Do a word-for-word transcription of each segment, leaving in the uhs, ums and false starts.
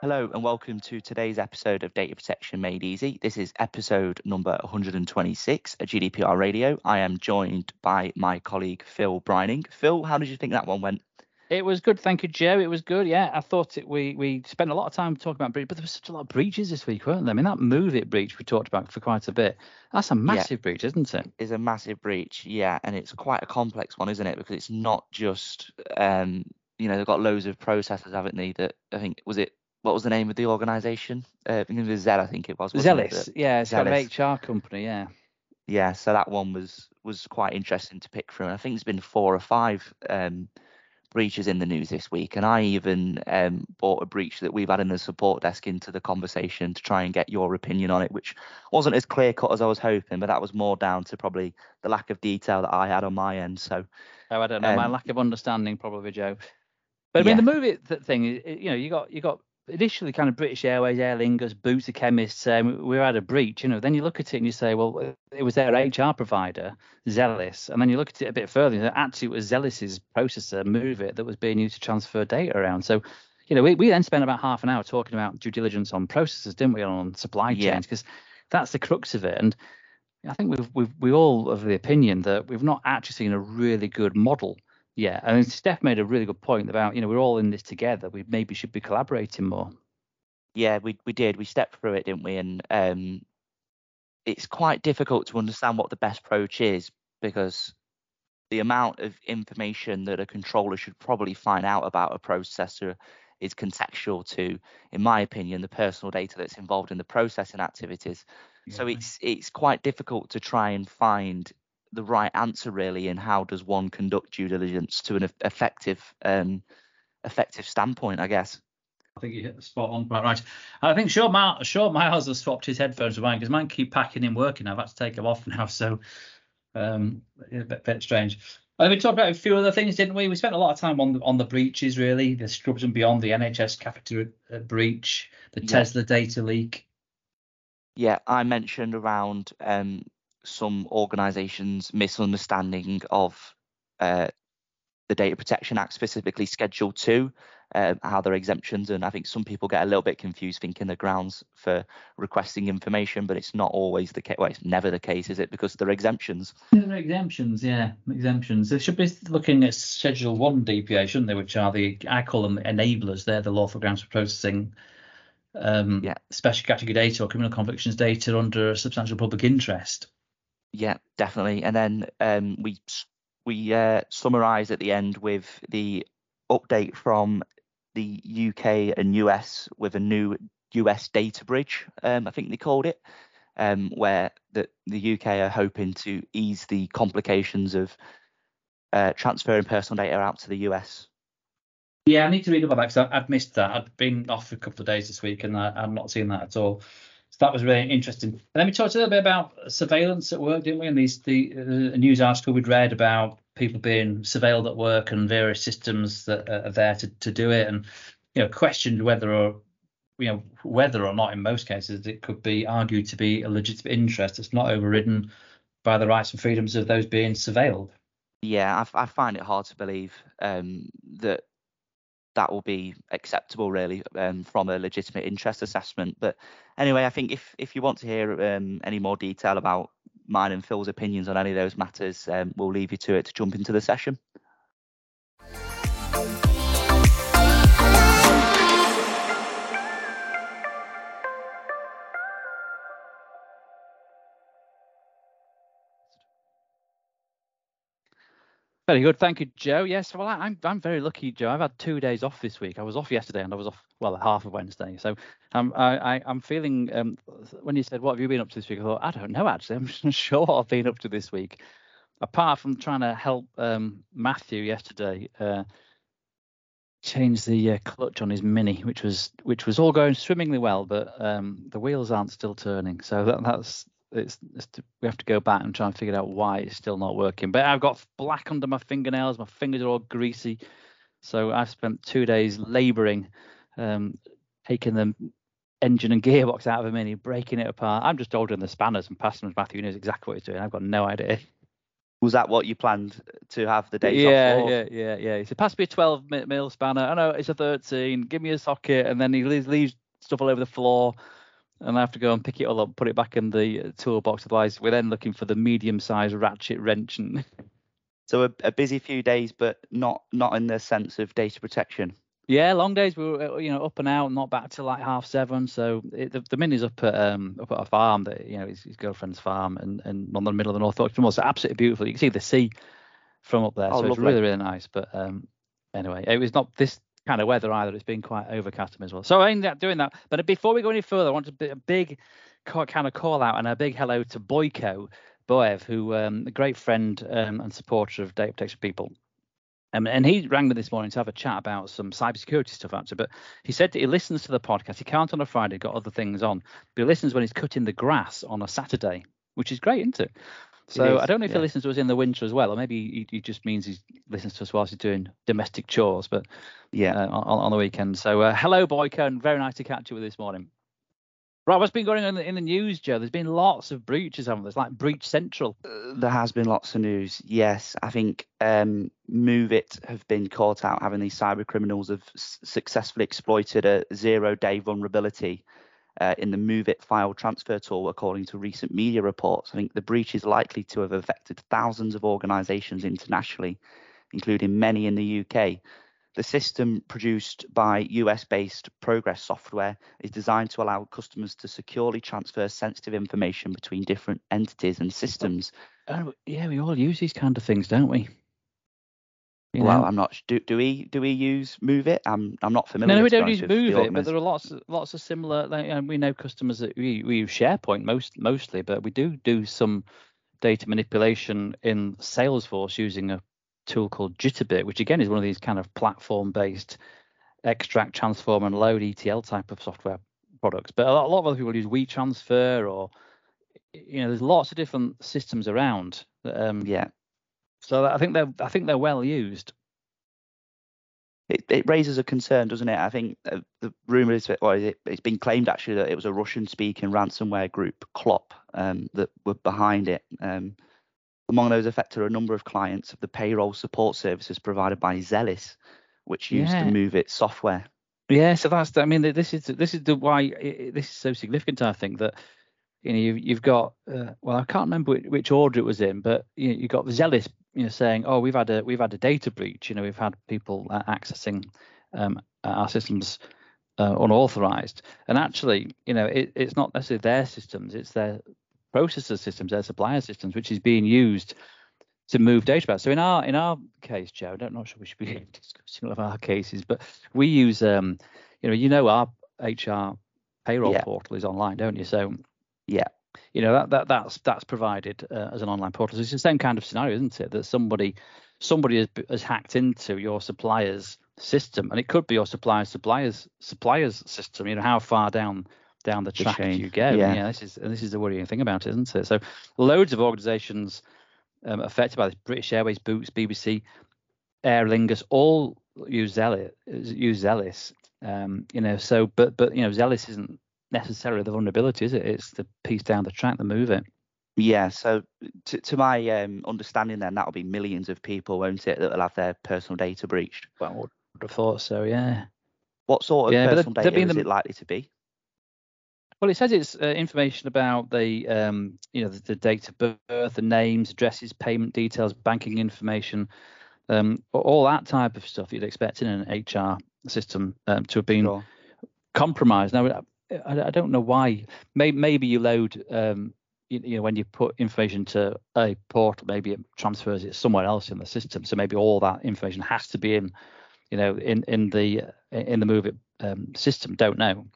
Hello and welcome to today's episode of Data Protection Made Easy. This is episode number one hundred twenty-six at G D P R Radio. I am joined by my colleague Phil Brining. Phil, how did you think that one went? It was good, thank you, Joe. It was good, yeah. I thought it, we we spent a lot of time talking about breach, but there was such a lot of breaches this week, weren't there? I mean, that MOVEit breach we talked about for quite a bit. That's a massive yeah, breach, isn't it? It's a massive breach, yeah, and it's quite a complex one, isn't it? Because it's not just, um, you know, they've got loads of processes, haven't they? That I think was it. What was the name of the organisation? Uh, I think it was Zell, I think it was. Zealous, it? yeah, it's got an H R company, yeah. Yeah, so that one was was quite interesting to pick through. And I think there's been four or five um, breaches in the news this week. And I even um, brought a breach that we've had in the support desk into the conversation to try and get your opinion on it, which wasn't as clear cut as I was hoping, but that was more down to probably the lack of detail that I had on my end. So, oh, I don't know, um, my lack of understanding probably, Joe. But I mean, yeah. the MOVEit thing, you know, you got you got. initially kind of British Airways, Aer Lingus, Boots, Chemists, um, we had a breach, you know, then you look at it and you say, well, it was their H R provider, Zealous, and then you look at it a bit further and you say, actually it was Zealous's processor, MOVEit, that was being used to transfer data around. So, you know, we, we then spent about half an hour talking about due diligence on processors, didn't we, on supply yeah. chains, because that's the crux of it. And I think we've, we've we all of the opinion that we've not actually seen a really good model. Yeah, and Steph made a really good point about, you know, we're all in this together. We maybe should be collaborating more. Yeah, we we did. We stepped through it, didn't we? And um, it's quite difficult to understand what the best approach is because the amount of information that a controller should probably find out about a processor is contextual to, in my opinion, the personal data that's involved in the processing activities. Yeah. So it's it's quite difficult to try and find the right answer really, and how does one conduct due diligence to an effective um effective standpoint, I guess. I think you hit the spot on quite right. I think Sean Miles, Sean Miles has swapped his headphones with mine because mine keep packing in working. I've had to take them off now, so um a bit, bit strange. Uh, we talked about a few other things, didn't we? We spent a lot of time on the, on the breaches, really, the Scrubs and Beyond, the N H S cafeteria breach, the yeah. Tesla data leak. Yeah, I mentioned around um some organisations' misunderstanding of uh, the Data Protection Act, specifically Schedule two, uh, how there are exemptions. And I think some people get a little bit confused thinking the grounds for requesting information, but it's not always the case. Well, it's never the case, is it? Because there are exemptions. There are exemptions, yeah, exemptions. They should be looking at Schedule one D P A, shouldn't they, which are the, I call them enablers. They're the lawful grounds for processing um, yeah. special category data or criminal convictions data under a substantial public interest. Yeah, definitely. And then um, we we uh, summarise at the end with the update from the U K and U S with a new U S data bridge, um, I think they called it, um, where the, the U K are hoping to ease the complications of uh, transferring personal data out to the U S. Yeah, I need to read about that because I'd missed that. I'd been off for a couple of days this week and I, I've not seen that at all. So that was really interesting. And then we talked a little bit about surveillance at work, didn't we? And these the uh, news article we'd read about people being surveilled at work and various systems that are there to, to do it, and you know questioned whether or you know whether or not in most cases it could be argued to be a legitimate interest that's not overridden by the rights and freedoms of those being surveilled. Yeah, I, I find it hard to believe um, that. that will be acceptable really um, from a legitimate interest assessment. But anyway, I think if if you want to hear um, any more detail about mine and Phil's opinions on any of those matters, um, we'll leave you to it to jump into the session. Very good, thank you, Joe. Yes, well, I, I'm I'm very lucky, Joe. I've had two days off this week. I was off yesterday and I was off well half of Wednesday. So um, I, I I'm feeling um when you said what have you been up to this week, I thought I don't know actually. I'm not sure what I've been up to this week, apart from trying to help um Matthew yesterday uh, change the uh, clutch on his Mini, which was which was all going swimmingly well, but um the wheels aren't still turning. So that, that's. It's, it's we have to go back and try and figure out why it's still not working. But I've got black under my fingernails, my fingers are all greasy, so I've spent two days labouring, um, taking the engine and gearbox out of a Mini, breaking it apart. I'm just ordering the spanners and passing them to Matthew, who knows exactly what he's doing. I've got no idea. Was that what you planned to have the days yeah, off for? Yeah, yeah, yeah. He said, pass me a twelve mil spanner. I know it's a thirteen. Give me a socket. And then he leaves, leaves stuff all over the floor. And I have to go and pick it all up, put it back in the toolbox. Otherwise, we're then looking for the medium-sized ratchet wrench. And So a, a busy few days, but not not in the sense of data protection. yeah, long days. We were, you know, up and out, not back till like half seven. So it, the, the Mini's up at um up at a farm that, you know, his, his girlfriend's farm, and and on the middle of the North Yorkshire Moors. So absolutely beautiful. You can see the sea from up there. Oh, So it's lovely. really really nice. But um anyway, it was not this kind of weather either. It's been quite overcast as well. So I ended up doing that. But before we go any further, I want to be a big kind of call out and a big hello to Boyko Boev, who um, a great friend um, and supporter of Data Protection People. Um, and he rang me this morning to have a chat about some cybersecurity stuff, actually. But he said that he listens to the podcast. He can't on a Friday, got other things on. But he listens when he's cutting the grass on a Saturday, which is great, isn't it? So is, I don't know if yeah. he listens to us in the winter as well, or maybe he, he just means he listens to us whilst he's doing domestic chores, but Yeah. uh, on, on the weekend. So uh, hello, Boyko, and very nice to catch you with this morning. Right, what's been going on in the, in the news, Joe? There's been lots of breaches, haven't there? It's like Breach Central. Uh, there has been lots of news. Yes, I think um, MoveIt have been caught out having these cyber criminals have s- successfully exploited a zero-day vulnerability uh, in the MoveIt file transfer tool, according to recent media reports. I think the breach is likely to have affected thousands of organisations internationally, including many in the U K. The system, produced by U S-based Progress Software, is designed to allow customers to securely transfer sensitive information between different entities and systems. Oh, yeah, we all use these kind of things, don't we? You Well, know? I'm not. Do, do we do we use MoveIt? I'm I'm not familiar. No, no, we to be don't honest use with the MoveIt, but organis- there are lots, lots of similar. Like, uh, we know customers that we, we use SharePoint most, mostly, but we do do some data manipulation in Salesforce using a tool called Jitterbit, which again is one of these kind of platform-based extract, transform, and load E T L type of software products. But a lot, a lot of other people use WeTransfer, or you know, there's lots of different systems around. Um, Yeah. So I think they're I think they're well used. It, it raises a concern, doesn't it? I think uh, the rumor is that, or is it, it's been claimed actually that it was a Russian-speaking ransomware group, Clop, um, that were behind it. Um, among those affected are a number of clients of the payroll support services provided by Zelis, which used Yeah. the MoveIt software. Yeah, so that's the, I mean, this is this is the why it, this is so significant. I think that you know you've, you've got uh, well, I can't remember which, which order it was in, but you know, you've got Zealous, you know, saying, oh, we've had a we've had a data breach. You know, we've had people uh, accessing um, our systems uh, unauthorized, and actually, you know, it, it's not necessarily their systems; it's their processor systems, their supplier systems, which is being used to move data about. So in our in our case, Joe, I don't know sure we should be discussing all of our cases, but we use um, you know, you know, our H R payroll Yeah. portal is online, don't you? So Yeah. you know that, that that's that's provided uh, as an online portal. So it's the same kind of scenario, isn't it? That somebody somebody has, has hacked into your supplier's system, and it could be your supplier's supplier's supplier's system. You know, how far down down the track chain, do you go? yeah. yeah, this is and this is the worrying thing about it, isn't it? So loads of organisations um, affected by this. British Airways, Boots, B B C, Aer Lingus, all use Zealous. Use Zealous. Um, you know, so but but you know, Zealous isn't necessarily the vulnerability, is it? It's the piece down the track that move it. Yeah. So to, to my um, understanding, then that'll be millions of people, won't it, that will have their personal data breached. Well, I would have thought so. Yeah. What sort of Yeah, but personal there- there data been is the- it likely to be? Well, it says it's uh, information about the, um, you know, the, the date of birth, the names, addresses, payment details, banking information, um, all that type of stuff you'd expect in an H R system um, to have been Sure. compromised. Now, I, I don't know why. Maybe, maybe you load, um, you, you know, when you put information to a portal, maybe it transfers it somewhere else in the system. So maybe all that information has to be in, you know, in in the in the MoveIt um, system. Don't know.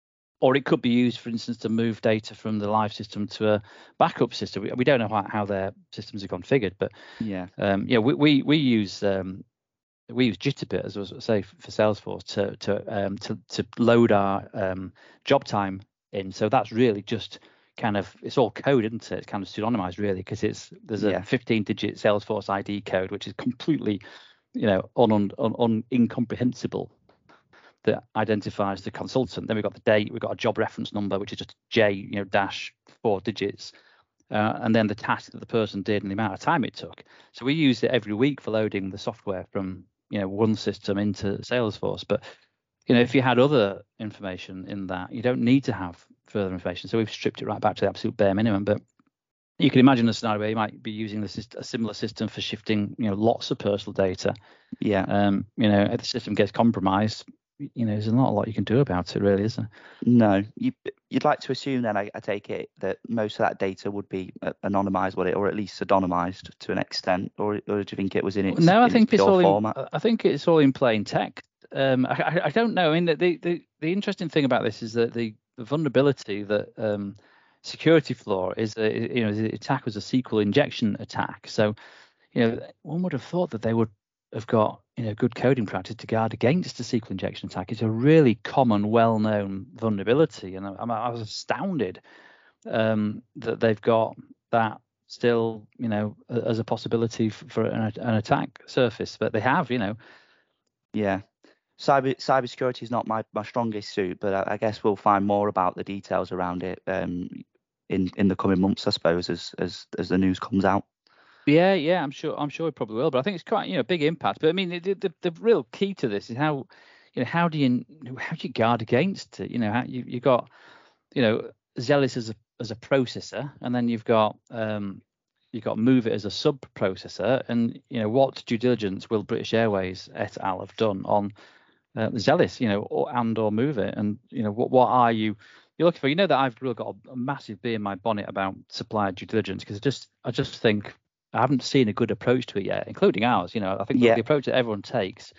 Or it could be used, for instance, to move data from the live system to a backup system. We, we don't know how, how their systems are configured, but Yeah. um, yeah, we we, we use um, we use Jitterbit, as I was say, for Salesforce to to um, to to load our um, job time in. So that's really just kind of it's all code, isn't it? It's kind of pseudonymized really, because it's there's a Yeah. fifteen-digit Salesforce I D code, which is completely, you know, un, un, un, un incomprehensible, that identifies the consultant. Then we've got the date, we've got a job reference number, which is just J, you know, dash four digits, uh, and then the task that the person did and the amount of time it took. So we use it every week for loading the software from, you know, one system into Salesforce. But, you know, if you had other information in that, you don't need to have further information. So we've stripped it right back to the absolute bare minimum. But you can imagine a scenario where you might be using the, a similar system for shifting, you know, lots of personal data. Yeah. Um, you know, if the system gets compromised, you know, there's not a lot you can do about it, really, is there? No, you, you'd like to assume then, I, I take it, that most of that data would be anonymized, would it, or at least pseudonymized to an extent, or, or do you think it was in its no? I in think its it's all format? in. I think it's all in plain text. Um, I, I, I don't know. I mean, the, the the interesting thing about this is that the, the vulnerability that um, security flaw is, a, you know, the attack was a S Q L injection attack. So, you know, one would have thought that they would have got, you know, good coding practice to guard against a S Q L injection attack. It's a really common, well-known vulnerability, and I, I was astounded um, that they've got that still, you know, as a possibility for, for an, an attack surface. But they have, you know. Yeah. Cyber cybersecurity is not my, my strongest suit, but I, I guess we'll find more about the details around it um, in in the coming months, I suppose, as as as the news comes out. Yeah, yeah, I'm sure. I'm sure it probably will. But I think it's quite, you know, big impact. But I mean, the the, the real key to this is how, you know, how do you how do you guard against it? You know, how you you got, you know, Zealous as a as a processor, and then you've got um you've got Move It as a sub processor, and you know, what due diligence will British Airways et al. Have done on uh, Zealous, you know, or, and or Move It, and you know, what what are you you're looking for? You know that I've really got a, a massive bee in my bonnet about supplier due diligence, because I just I just think I haven't seen a good approach to it yet, including ours. You know, I think Yeah. the, the approach that everyone takes,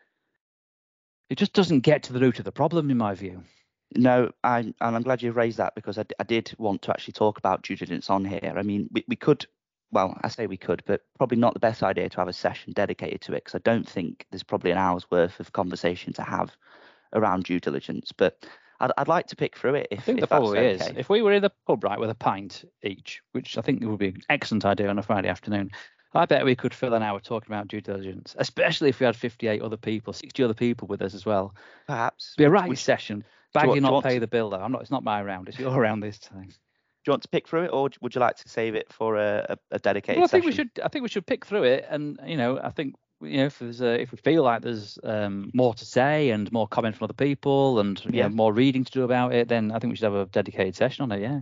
it just doesn't get to the root of the problem, in my view. No, I'm and I'm glad you raised that, because I, I did want to actually talk about due diligence on here. I mean, we, we could, well, I say we could, but probably not the best idea to have a session dedicated to it, because I don't think there's probably an hour's worth of conversation to have around due diligence. But I'd, I'd like to pick through it if, I think if there that's probably okay. is. If we were in the pub, right, with a pint each, which I think would be an excellent idea on a Friday afternoon, I bet we could fill an hour talking about due diligence, especially if we had fifty-eight other people, sixty other people with us as well. Perhaps. Be a Would- right would- session. do Bag you you want- do you not want pay to- the bill though. I'm not. It's not my round. It's your round this time. Do you want to pick through it, or would you like to save it for a, a, a dedicated Well, I think session? we should. I think we should pick through it, and you know, I think, you know, if there's a, if we feel like there's um, more to say and more comment from other people, and you Yeah. know, more reading to do about it, then I think we should have a dedicated session on it. Yeah.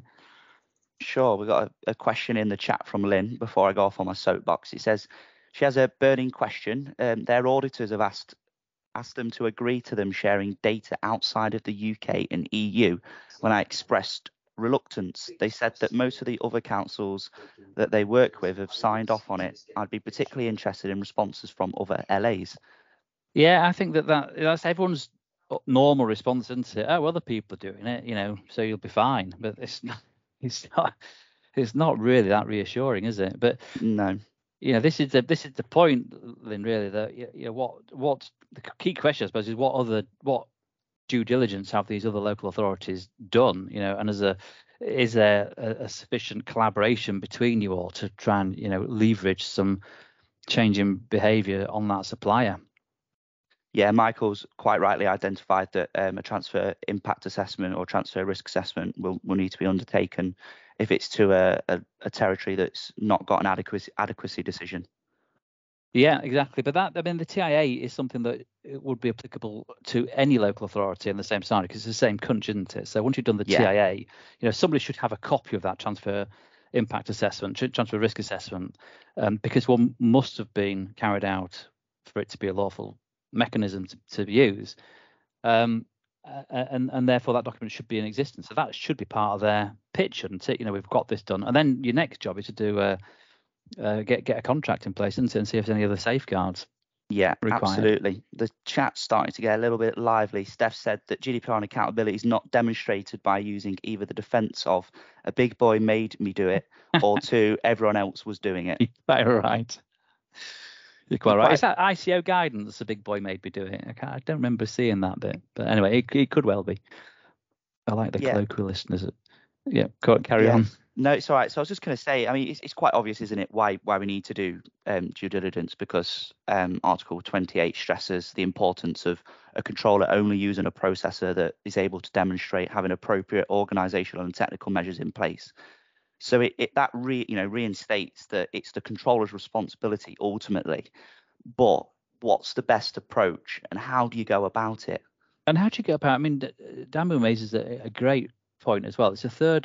Sure. We've got a, a question in the chat from Lynn before I go off on my soapbox. It says she has a burning question. Um, their auditors have asked asked them to agree to them sharing data outside of the U K and E U. When I expressed reluctance, they said that most of the other councils that they work with have signed off on it. I'd be particularly interested in responses from other L As. Yeah, I think that, that that's everyone's normal response, isn't it? Oh, other people are doing it, you know, so you'll be fine. But it's not, it's not, it's not really that reassuring, is it? But No. you know, this is the this is the point, Lynn. Really, that you know, what what the key question, I suppose, is what other what due diligence have these other local authorities done? You know, and as a is there a, a sufficient collaboration between you all to try and, you know, leverage some change in behaviour on that supplier? Yeah, Michael's quite rightly identified that um, a transfer impact assessment or transfer risk assessment will, will need to be undertaken if it's to a, a, a territory that's not got an adequacy, adequacy decision. Yeah, exactly. But that, I mean, the T I A is something that it would be applicable to any local authority in the same scenario, because it's the same country, isn't it? So once you've done the Yeah. T I A, you know, somebody should have a copy of that transfer impact assessment, transfer risk assessment, um, because one must have been carried out for it to be a lawful mechanism to, to use. Um, uh, and and therefore that document should be in existence. So that should be part of their pitch, shouldn't it? You know, we've got this done, and then your next job is to do a uh, get get a contract in place, isn't it, and see if there's any other safeguards. Yeah, required. Absolutely. The chat's starting to get a little bit lively. Steph said that G D P R and accountability is not demonstrated by using either the defence of a big boy made me do it, or two, everyone else was doing it. Quite right. You're quite You're right. quite- Is that I C O guidance the big boy made me do it? I, can't, I don't remember seeing that bit, but anyway, it, it could well be. I like the Yeah. colloquial listeners. Yeah, go on, carry Yeah. on. No, it's all right. So I was just going to say, I mean, it's, it's quite obvious, isn't it, why why we need to do um, due diligence, because um, Article twenty-eight stresses the importance of a controller only using a processor that is able to demonstrate having appropriate organisational and technical measures in place. So it, it that re, you know reinstates that it's the controller's responsibility ultimately. But what's the best approach, and how do you go about it? And how do you go about? I mean, Damu raises a, a great point as well. It's a third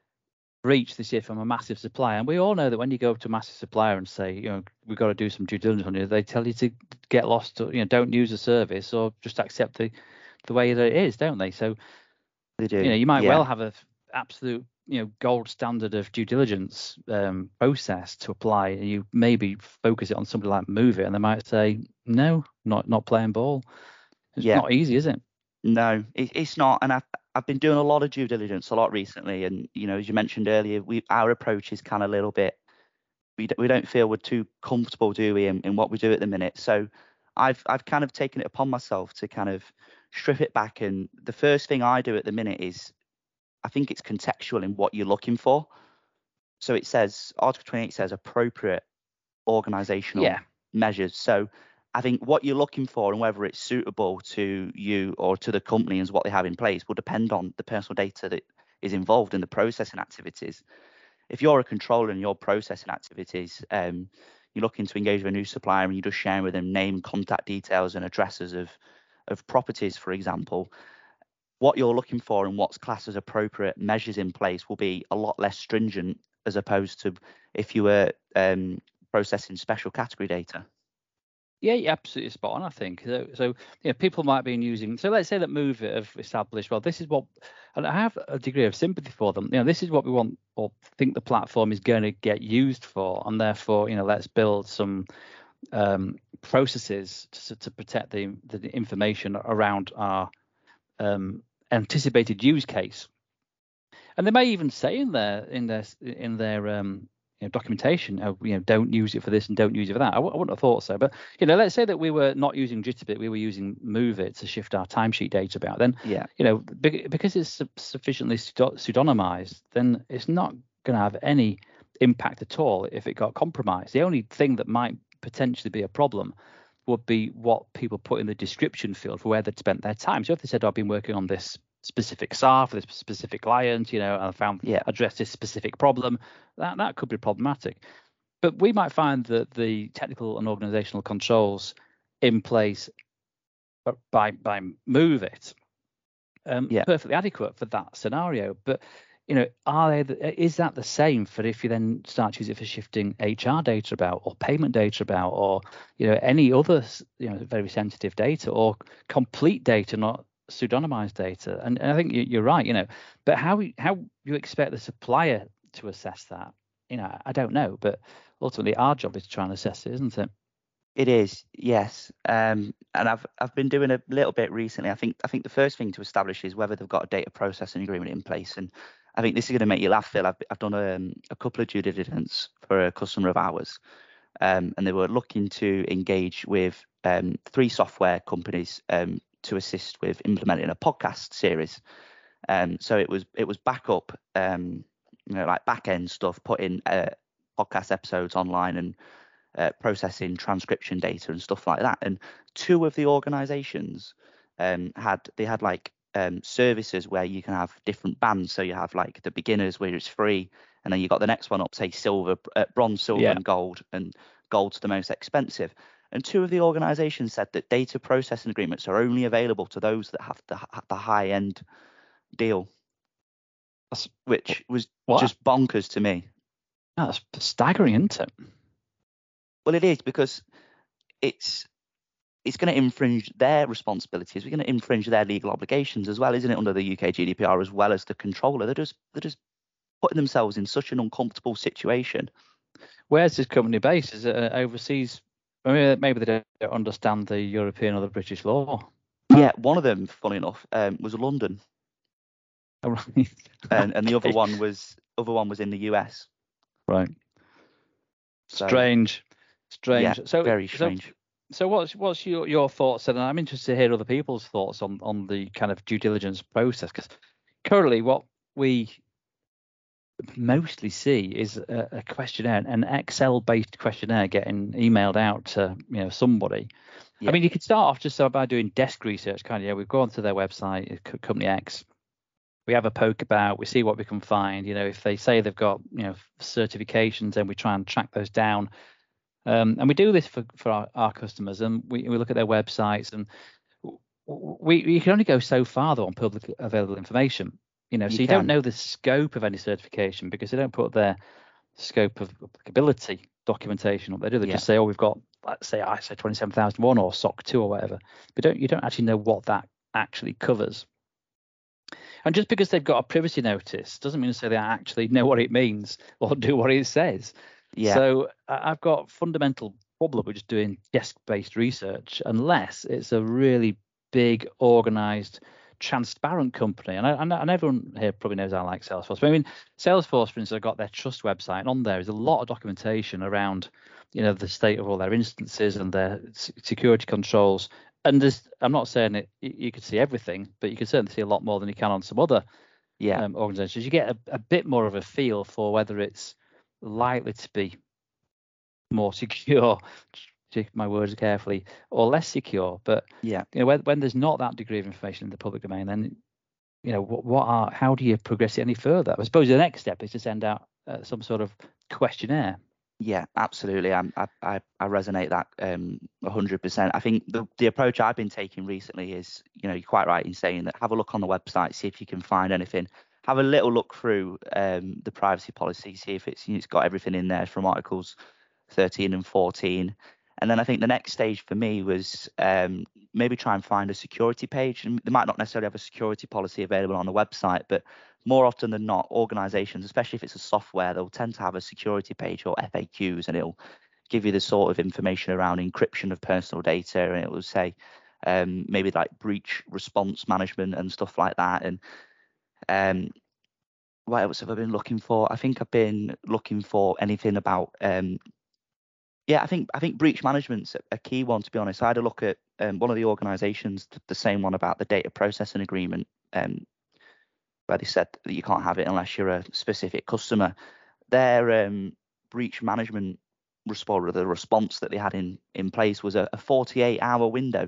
breach this year from a massive supplier, and we all know that when you go to a massive supplier and say, you know, we've got to do some due diligence on you, they tell you to get lost, or, you know, don't use the service, or just accept the the way that it is, don't they? So They do. You know, you might yeah. well have a absolute, you know, gold standard of due diligence um, process to apply. And you maybe focus it on somebody like Move It, and they might say, no, not not playing ball. It's Yeah. not easy, is it? No, it, it's not. And I've I've been doing a lot of due diligence a lot recently, and you know, as you mentioned earlier, we our approach is kind of a little bit. We we don't feel we're too comfortable, do we, in, in what we do at the minute? So I've I've kind of taken it upon myself to kind of strip it back. And the first thing I do at the minute is, I think it's contextual in what you're looking for. So it says, Article twenty-eight says appropriate organizational Yeah. measures. So I think what you're looking for and whether it's suitable to you or to the company and what they have in place will depend on the personal data that is involved in the processing activities. If you're a controller and you're processing activities, um, you're looking to engage with a new supplier and you're just sharing with them name, contact details and addresses of, of properties, for example, what you're looking for and what's classed as appropriate measures in place will be a lot less stringent as opposed to if you were um, processing special category data. Yeah, you're absolutely spot on, I think. So, so you know, people might be using. So let's say that Move It have established, well, this is what, and I have a degree of sympathy for them. You know, this is what we want or think the platform is going to get used for, and therefore, you know, let's build some um, processes to, to protect the the information around our um, anticipated use case. And they may even say in their in their in their um, you know, documentation, oh, you know, don't use it for this and don't use it for that. I w- I wouldn't have thought so. But you know, let's say that we were not using Jitterbit, we were using Move It to shift our timesheet data about. Then, yeah, you know, because it's sufficiently pseudonymized, then it's not going to have any impact at all if it got compromised. The only thing that might potentially be a problem would be what people put in the description field for where they'd spent their time. So if they said, oh, I've been working on this specific S A R for this specific client, you know, and I found yeah. addressed this specific problem, that that could be problematic. But we might find that the technical and organizational controls in place by by Move It um, Yeah. perfectly adequate for that scenario. But you know, are they? The, is that the same for if you then start to use it for shifting H R data about, or payment data about, or you know, any other you know very sensitive data, or complete data, not pseudonymized data? And, and I think you're right. You know, but how how you expect the supplier to assess that? You know, I don't know. But ultimately, our job is to try and assess it, isn't it? It is, yes. Um, and I've I've been doing a little bit recently. I think I think the first thing to establish is whether they've got a data processing agreement in place. And I think this is going to make you laugh, Phil. I've I've done a, a couple of due diligence for a customer of ours, um, and they were looking to engage with um, three software companies um, to assist with implementing a podcast series. Um, so it was it was backup, um, you know, like back end stuff, putting uh, podcast episodes online and Uh, processing transcription data and stuff like that. And two of the organizations um, had they had like um, services where you can have different bands. So you have like the beginners where it's free, and then you got the next one up, say silver, uh, bronze, silver, Yeah. and gold, and gold's the most expensive. And two of the organizations said that data processing agreements are only available to those that have the, the high end deal, That's, which was what? just bonkers to me. That's staggering, isn't it? Well, it is, because it's it's going to infringe their responsibilities. We're going to infringe their legal obligations as well, isn't it, under the U K G D P R as well as the controller? They're just they're just putting themselves in such an uncomfortable situation. Where's this company based? Is it uh, overseas? I mean, maybe they don't understand the European or the British law. Yeah, one of them, funny enough, um, was London, Oh, right. and and the other Okay. one was other one was in the U S. Right. So, Strange. Strange. Yeah, so very so strange. so what's what's your your thoughts? And I'm interested to hear other people's thoughts on on the kind of due diligence process, because currently what we mostly see is a, a questionnaire, an Excel based questionnaire getting emailed out to you know somebody. Yeah. I mean, you could start off just by doing desk research, kind of. Yeah, we've gone to their website, Company X, we have a poke about, we see what we can find. You know, if they say they've got, you know, certifications, then we try and track those down. Um, and we do this for, for our, our customers, and we, we look at their websites, and we, we can only go so far though on public available information. You know, You so you can. don't know the scope of any certification because they don't put their scope of applicability documentation up there, do they? Yeah. Just say, oh, we've got, let's say, I S O twenty-seven thousand one or S O C two or whatever. But don't you don't actually know what that actually covers. And just because they've got a privacy notice doesn't mean to say they actually know what it means or do what it says. Yeah. So I- I've got fundamental problem with just doing desk-based research unless it's a really big, organized, transparent company. And, I, and and everyone here probably knows I like Salesforce. But I mean, Salesforce, for instance, have got their trust website, and on there is a lot of documentation around, you know, the state of all their instances and their s- security controls. And there's, I'm not saying it, you you could see everything, but you can certainly see a lot more than you can on some other Yeah. um, organizations. You get a, a bit more of a feel for whether it's likely to be more secure, take my words carefully, or less secure. But Yeah. you know, when, when there's not that degree of information in the public domain, then you know what, what are how do you progress it any further? I suppose the next step is to send out uh, some sort of questionnaire. Yeah, absolutely. I'm, I, I I resonate that um one hundred percent. I think the the approach I've been taking recently is, you know, you're quite right in saying that have a look on the website, see if you can find anything. Have a little look through um the privacy policy, see if it's it's got everything in there from articles thirteen and fourteen. And then I think the next stage for me was um maybe try and find a security page. And they might not necessarily have a security policy available on the website, but more often than not, organizations, especially if it's a software, they'll tend to have a security page or F A Qs, and it'll give you the sort of information around encryption of personal data, and it will say um, maybe like breach response management and stuff like that. And um, what else have I been looking for? I think I've been looking for anything about um, yeah, I think I think breach management's a, a key one, to be honest. I had a look at um, one of the organizations, th- the same one about the data processing agreement. Um, where they said that you can't have it unless you're a specific customer. Their um, breach management response, or the response that they had in, in place was a, a forty-eight hour window,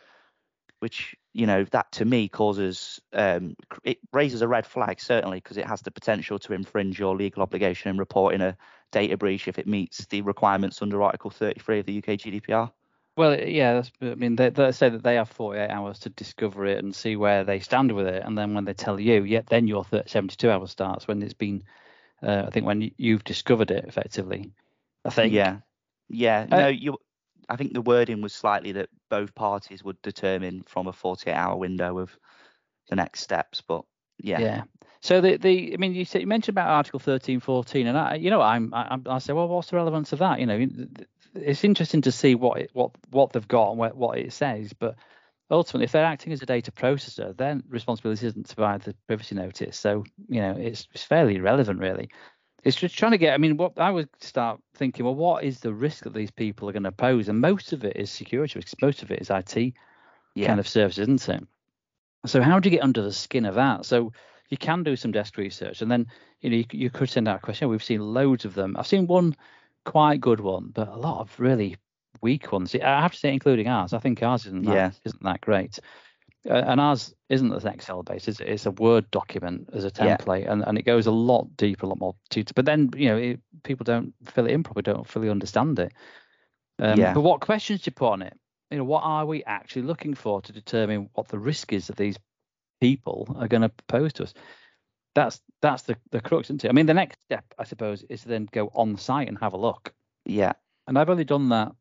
which, you know, that to me causes, um, it raises a red flag, certainly, because it has the potential to infringe your legal obligation in reporting a data breach if it meets the requirements under Article thirty-three of the U K G D P R. Well, yeah, that's, I mean, they, they say that they have forty-eight hours to discover it and see where they stand with it, and then when they tell you, yeah, then your seventy-two hours starts when it's been, uh, I think, when you've discovered it effectively. I think. Yeah, yeah. Uh, No, you. I think the wording was slightly that both parties would determine from a forty-eight hour window of the next steps, but yeah. Yeah. So the the I mean, you said you mentioned about Article thirteen, fourteen, and I, you know, I'm I, I say, well, what's the relevance of that? You know, it's interesting to see what it, what what they've got and what, what it says, but ultimately, if they're acting as a data processor, then responsibility isn't to provide the privacy notice. So you know, it's, it's fairly irrelevant, really. It's just trying to get. I mean, what I would start thinking, well, what is the risk that these people are going to pose? And most of it is security risks. Most of it is I T Yeah. kind of services, isn't it? So how do you get under the skin of that? So you can do some desk research, and then you know you, you could send out a question. We've seen loads of them. I've seen one quite good one, but a lot of really weak ones. I have to say, including ours. I think ours isn't Yeah. that isn't that great. Uh, and ours isn't as Excel based. It's, it's a Word document as a Yeah. template, and, and it goes a lot deeper, a lot more to. But then you know it, people don't fill it in properly, don't fully understand it. Um, Yeah. But what questions do you put on it? You know, what are we actually looking for to determine what the risk is that these people are going to propose to us? That's that's the the crux, isn't it? I mean, the next step, I suppose, is to then go on site and have a look. Yeah. And I've only done that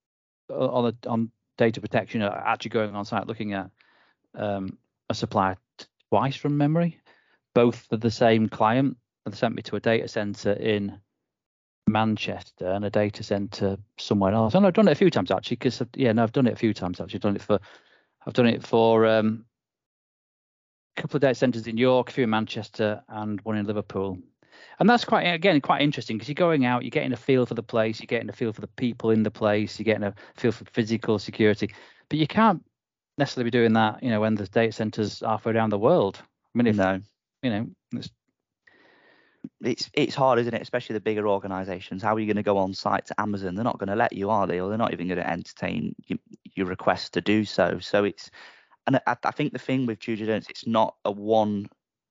on a, on data protection, uh, actually going on site looking at um, a supplier twice from memory, both for the same client. They sent me to a data center in Manchester and a data center somewhere else. And I've done it a few times actually, because yeah, no, I've done it a few times actually. I've done it for, I've done it for um, a couple of data centers in York, a few in Manchester, and one in Liverpool. And that's quite, again, quite interesting because you're going out, you're getting a feel for the place, you're getting a feel for the people in the place, you're getting a feel for physical security. But you can't necessarily be doing that, you know, when there's data centers halfway around the world. I mean, if, No. you know, it's, It's it's hard, isn't it? Especially the bigger organisations. How are you going to go on site to Amazon? They're not going to let you, are they? Or they're not even going to entertain your, your request to do so. So it's, and I, I think the thing with due diligence, it's not a one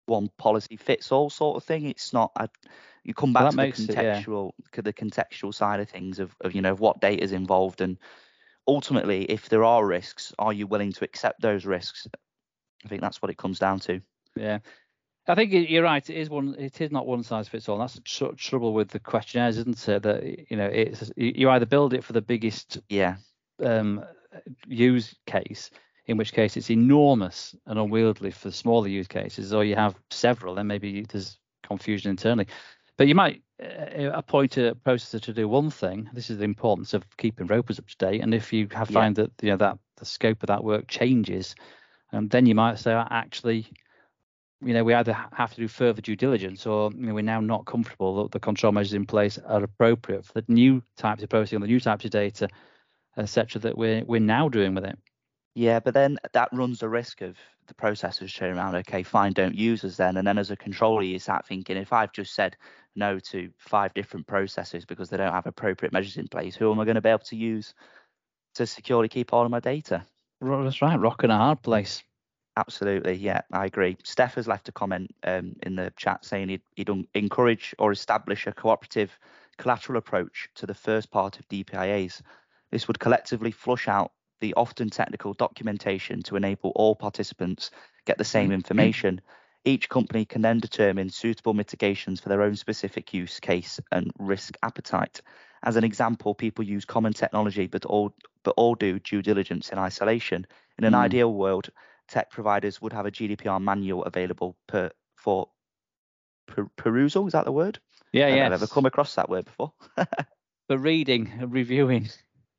one policy fits all sort of thing. It's not. A, you come back Well, to that the makes it, yeah. contextual, to the contextual side of things of, of you know what data is involved, and ultimately, if there are risks, are you willing to accept those risks? I think that's what it comes down to. Yeah. I think you're right. It is one. It is not one size fits all. That's the tr- trouble with the questionnaires, isn't it? That you know, it's you either build it for the biggest Yeah. um, use case, in which case it's enormous and unwieldy for smaller use cases, or you have several, then maybe there's confusion internally. But you might uh, appoint a processor to do one thing. This is the importance of keeping ropers up to date. And if you have, Yeah. find that you know that the scope of that work changes, um, then you might say, actually, you know, we either have to do further due diligence, or you know, we're now not comfortable that the control measures in place are appropriate for the new types of processing, the new types of data, et cetera, that we're we're now doing with it. Yeah, but then that runs the risk of the processors turning around, okay, fine, don't use us then. And then as a controller, you start thinking, if I've just said no to five different processors because they don't have appropriate measures in place, who am I going to be able to use to securely keep all of my data? That's right, rock in a hard place. Absolutely, yeah, I agree. Steph has left a comment um, in the chat saying he'd, he'd un- encourage or establish a cooperative collateral approach to the first part of D P I As. This would collectively flush out the often technical documentation to enable all participants get the same information. Each company can then determine suitable mitigations for their own specific use case and risk appetite. As an example, people use common technology, but all but all do due diligence in isolation. In an Mm. ideal world, tech providers would have a G D P R manual available per for per, perusal. Is that the word? Yeah, I don't yeah. know if I've ever come across that word before. For reading and reviewing.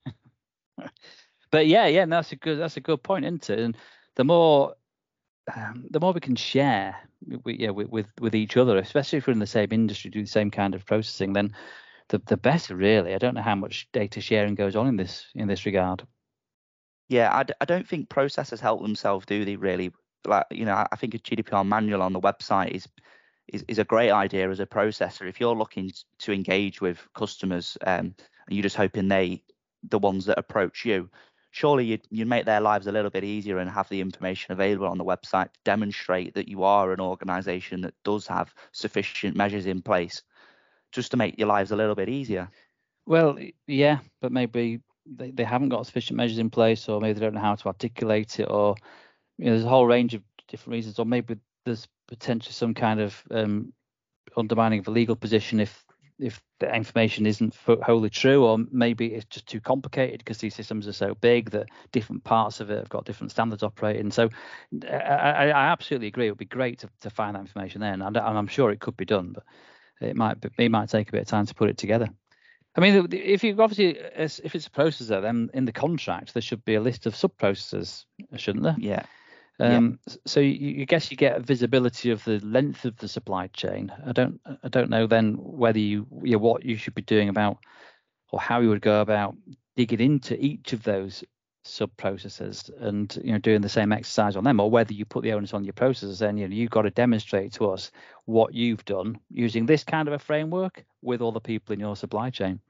But yeah, yeah, that's a good that's a good point, isn't it? And the more um, the more we can share with, yeah, with, with with each other, especially if we're in the same industry, do the same kind of processing, then the the better, really. I don't know how much data sharing goes on in this in this regard. Yeah, I, d- I don't think processors help themselves, do they? Really, like you know, I, I think a G D P R manual on the website is is, is a great idea as a processor. If you're looking to engage with customers um, and you're just hoping they the ones that approach you, surely you'd, you'd make their lives a little bit easier and have the information available on the website to demonstrate that you are an organization that does have sufficient measures in place just to make your lives a little bit easier. Well, yeah, but maybe they, they haven't got sufficient measures in place, or maybe they don't know how to articulate it, or you know, there's a whole range of different reasons, or maybe there's potentially some kind of um, undermining of a legal position if if the information isn't wholly true, or maybe it's just too complicated because these systems are so big that different parts of it have got different standards operating. So I, I, I absolutely agree. It would be great to, to find that information then, and, and I'm sure it could be done, but it might be, it might take a bit of time to put it together. I mean, if you obviously if it's a processor, then in the contract there should be a list of sub-processors, shouldn't there? Yeah. Um, yeah. So you, you guess you get a visibility of the length of the supply chain. I don't, I don't know then whether you, you know, what you should be doing about, or how you would go about digging into each of those sub-processors and you know doing the same exercise on them, or whether you put the onus on your processors and you know you've got to demonstrate to us what you've done using this kind of a framework with all the people in your supply chain.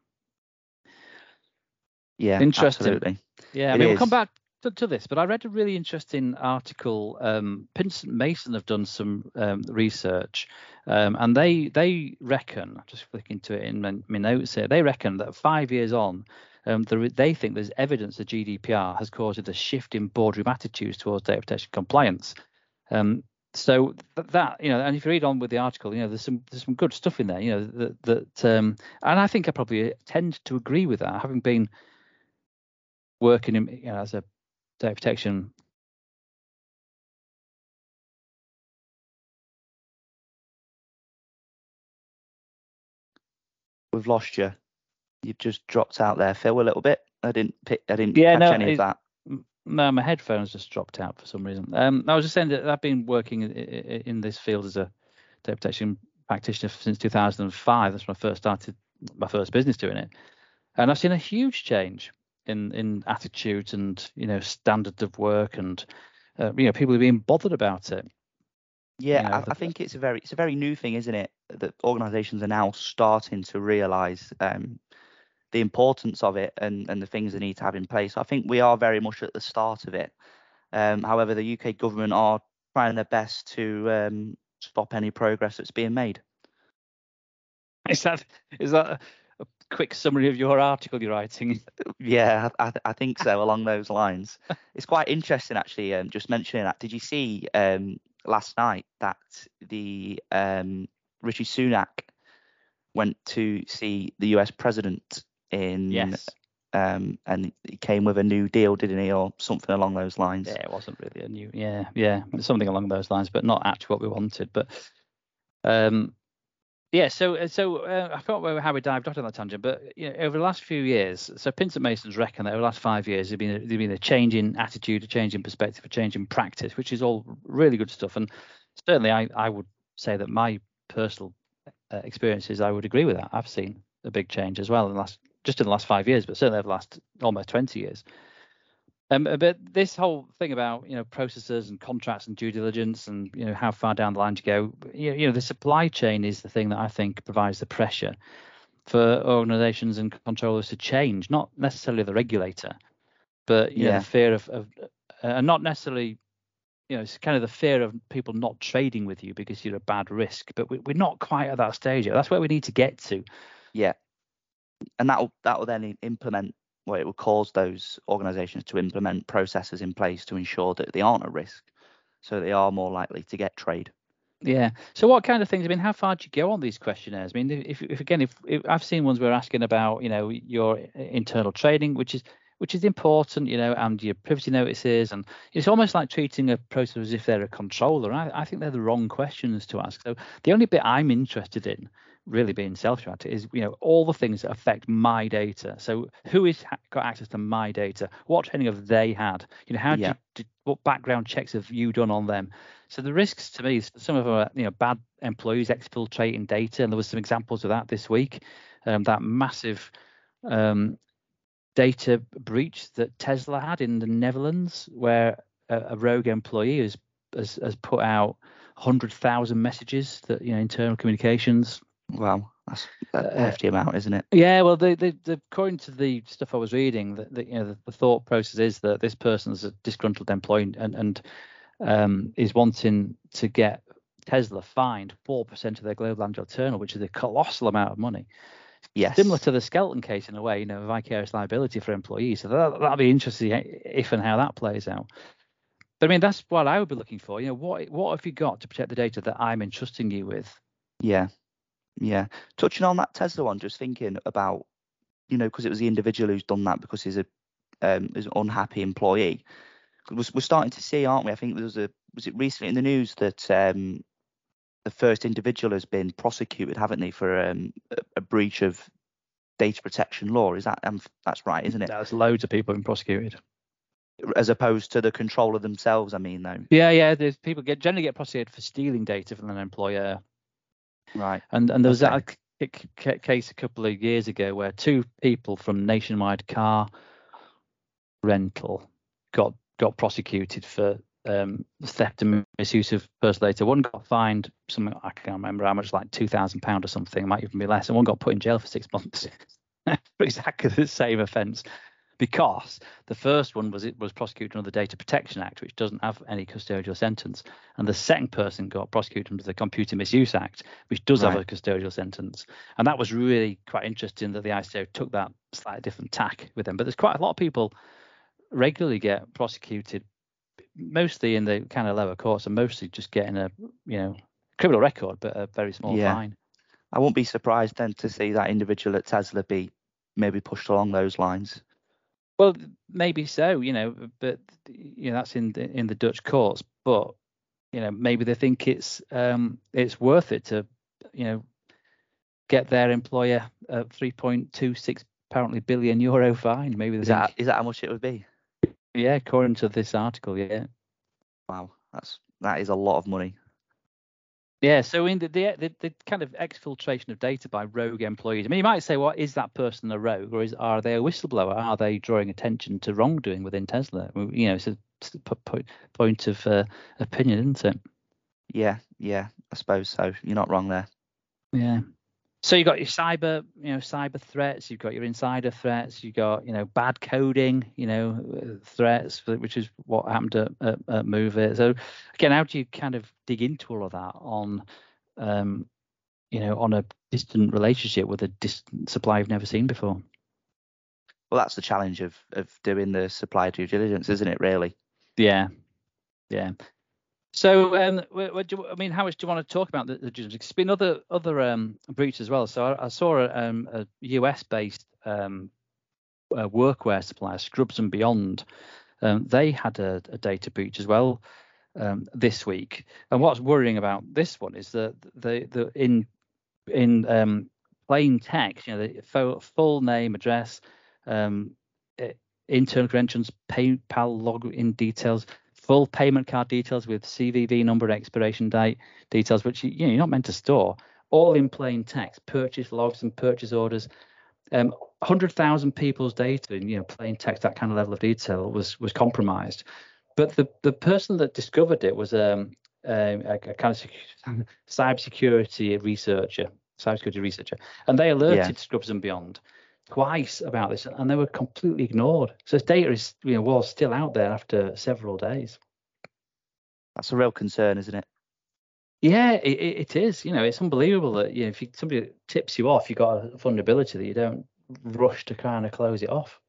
Yeah, interesting. Absolutely. Yeah, I It mean, is. we'll come back to, to this, but I read a really interesting article. Um, Pinsent Mason have done some um, research, um, and they they reckon, just flicking to it in my, my notes here, they reckon that five years on, um, there, they think there's evidence that G D P R has caused a shift in boardroom attitudes towards data protection compliance. Um, so that, that you know, and if you read on with the article, you know, there's some there's some good stuff in there, you know, that that um, and I think I probably tend to agree with that, having been working in, you know, as a data protection. We've lost you. You've just dropped out there, Phil, a little bit. I didn't pick. I didn't Yeah, catch no, any of it, that. no, my headphones just dropped out for some reason. Um, I was just saying that I've been working in, in this field as a data protection practitioner since two thousand five. That's when I first started my first business doing it, and I've seen a huge change in in attitudes and you know standards of work, and uh, you know people are being bothered about it. Yeah, you know, I, the, I think it's a very it's a very new thing, isn't it? That organisations are now starting to realise um, the importance of it and, and the things they need to have in place. I think we are very much at the start of it. Um, however, the U K government are trying their best to um, stop any progress that's being made. Is that is that a, a quick summary of your article you're writing? Yeah, I, I think so, along those lines. It's quite interesting, actually, um, just mentioning that. Did you see um, last night that the um, Rishi Sunak went to see the U S president in, Yes. um, and he came with a new deal, didn't he, or something along those lines? Yeah, it wasn't really a new. Yeah, yeah, something along those lines, but not actually what we wanted. But um, yeah. So so uh, I forgot how we dived off on that tangent, but you know, over the last few years, so Pinsent Masons reckon that over the last five years, there's been a, there's been a change in attitude, a change in perspective, a change in practice, which is all really good stuff. And certainly, I I would say that my personal uh, experiences, I would agree with that. I've seen a big change as well in the last just in the last five years, but certainly over the last almost twenty years. Um, but this whole thing about you know processes and contracts and due diligence and you know how far down the line to go, you know, you know the supply chain is the thing that I think provides the pressure for organisations and controllers to change, not necessarily the regulator, but you Yeah. know the fear of, of uh, and not necessarily you know it's kind of the fear of people not trading with you because you're a bad risk. But we, we're not quite at that stage yet. That's where we need to get to. Yeah, and that'll that'll then implement. Well, it will cause those organisations to implement processes in place to ensure that they aren't at risk, so they are more likely to get trade. Yeah. So what kind of things? I mean, how far do you go on these questionnaires? I mean, if, if again, if, if I've seen ones where asking about, you know, your internal trading, which is which is important, you know, and your privacy notices, and it's almost like treating a process as if they're a controller. I, I think they're the wrong questions to ask. So the only bit I'm interested in, really being self-tracked, is you know all the things that affect my data. So who has got access to my data? What training have they had? You know, how Yeah. do you, did, what background checks have you done on them? So the risks to me, some of them are you know bad employees exfiltrating data, and there was some examples of that this week. Um, that massive um, data breach that Tesla had in the Netherlands, where a, a rogue employee has, has has put out one hundred thousand messages that you know internal communications. Wow, that's a Uh, hefty amount, isn't it? Yeah, well, the, the, the, according to the stuff I was reading, that the, you know the, the thought process is that this person's a disgruntled employee and and um, is wanting to get Tesla fined four percent of their global annual turnover, which is a colossal amount of money. Yes. Similar to the Skelton case in a way, you know, vicarious liability for employees. So that, that'll be interesting if and how that plays out. But I mean, that's what I would be looking for. You know, what what have you got to protect the data that I'm entrusting you with? Yeah. Yeah. Touching on that Tesla one, just thinking about, you know, because it was the individual who's done that because he's a um, is an unhappy employee. We're, we're starting to see, aren't we? I think there was a was it recently in the news that um, the first individual has been prosecuted, haven't they, for um, a, a breach of data protection law? Is that um, that's right, isn't it? There's loads of people being prosecuted. As opposed to the controller themselves, I mean, though. Yeah, yeah. There's people get generally get prosecuted for stealing data from an employer. Right. And and there was Okay. that c- case a couple of years ago where two people from Nationwide Car Rental got got prosecuted for um, theft and misuse of personal data. One got fined something I can't remember how much, like two thousand pound or something. It might even be less. And one got put in jail for six months for exactly the same offence. Because the first one was it was prosecuted under the Data Protection Act, which doesn't have any custodial sentence, and the second person got prosecuted under the Computer Misuse Act, which does Right. have a custodial sentence. And that was really quite interesting that the I C A took that slightly different tack with them. But there's quite a lot of people regularly get prosecuted, mostly in the kind of lower courts, and mostly just getting a you know criminal record, but a very small Yeah. fine. I won't be surprised then to see that individual at Tesla be maybe pushed along those lines. Well, maybe so, you know, but you know that's in the, in the Dutch courts. But you know, maybe they think it's um it's worth it to, you know, get their employer a three point two six apparently billion euro fine. Maybe they Is think, that is that how much it would be? yeah, according to this article, yeah, Wow, that's that is a lot of money. yeah. So in the the, the the kind of exfiltration of data by rogue employees. I mean, you might say, well, is that person a rogue, or is are they a whistleblower? Are they drawing attention to wrongdoing within Tesla? You know, it's a, it's a po- point of uh, opinion, isn't it? Yeah, yeah, I suppose so. You're not wrong there. Yeah. So you've got your cyber, you know, cyber threats. You've got your insider threats. You've got, you know, bad coding, you know, threats, which is what happened at, at, at MOVEit. So again, how do you kind of dig into all of that on, um, you know, on a distant relationship with a distant supplier you've never seen before? Well, that's the challenge of of doing the supplier due diligence, isn't it? Really. Yeah, yeah. So, um, what, what do you, I mean, how much do you want to talk about the, the due diligence? It's been other other um, breaches as well. So I, I saw a, um, a U S-based um, uh, workwear supplier, Scrubs and Beyond. Um, they had a, a data breach as well um, this week. And what's worrying about this one is that the the in in um, plain text, you know, the full, full name, address, um, internal credentials, PayPal login details, full payment card details with C V V number, expiration date details, which you, you know, you're not meant to store, all in plain text, purchase logs and purchase orders. Um, one hundred thousand people's data in, you know, plain text, that kind of level of detail was was compromised. But the, the person that discovered it was um, a, a kind of cybersecurity researcher, cybersecurity researcher, and they alerted Yeah. Scrubs and Beyond twice about this, and they were completely ignored. So this data is, you know, was still out there after several days. That's a real concern, isn't it? Yeah, it, it is. You know, it's unbelievable that, you know, if you, somebody tips you off, you've got a vulnerability that you don't rush to kind of close it off.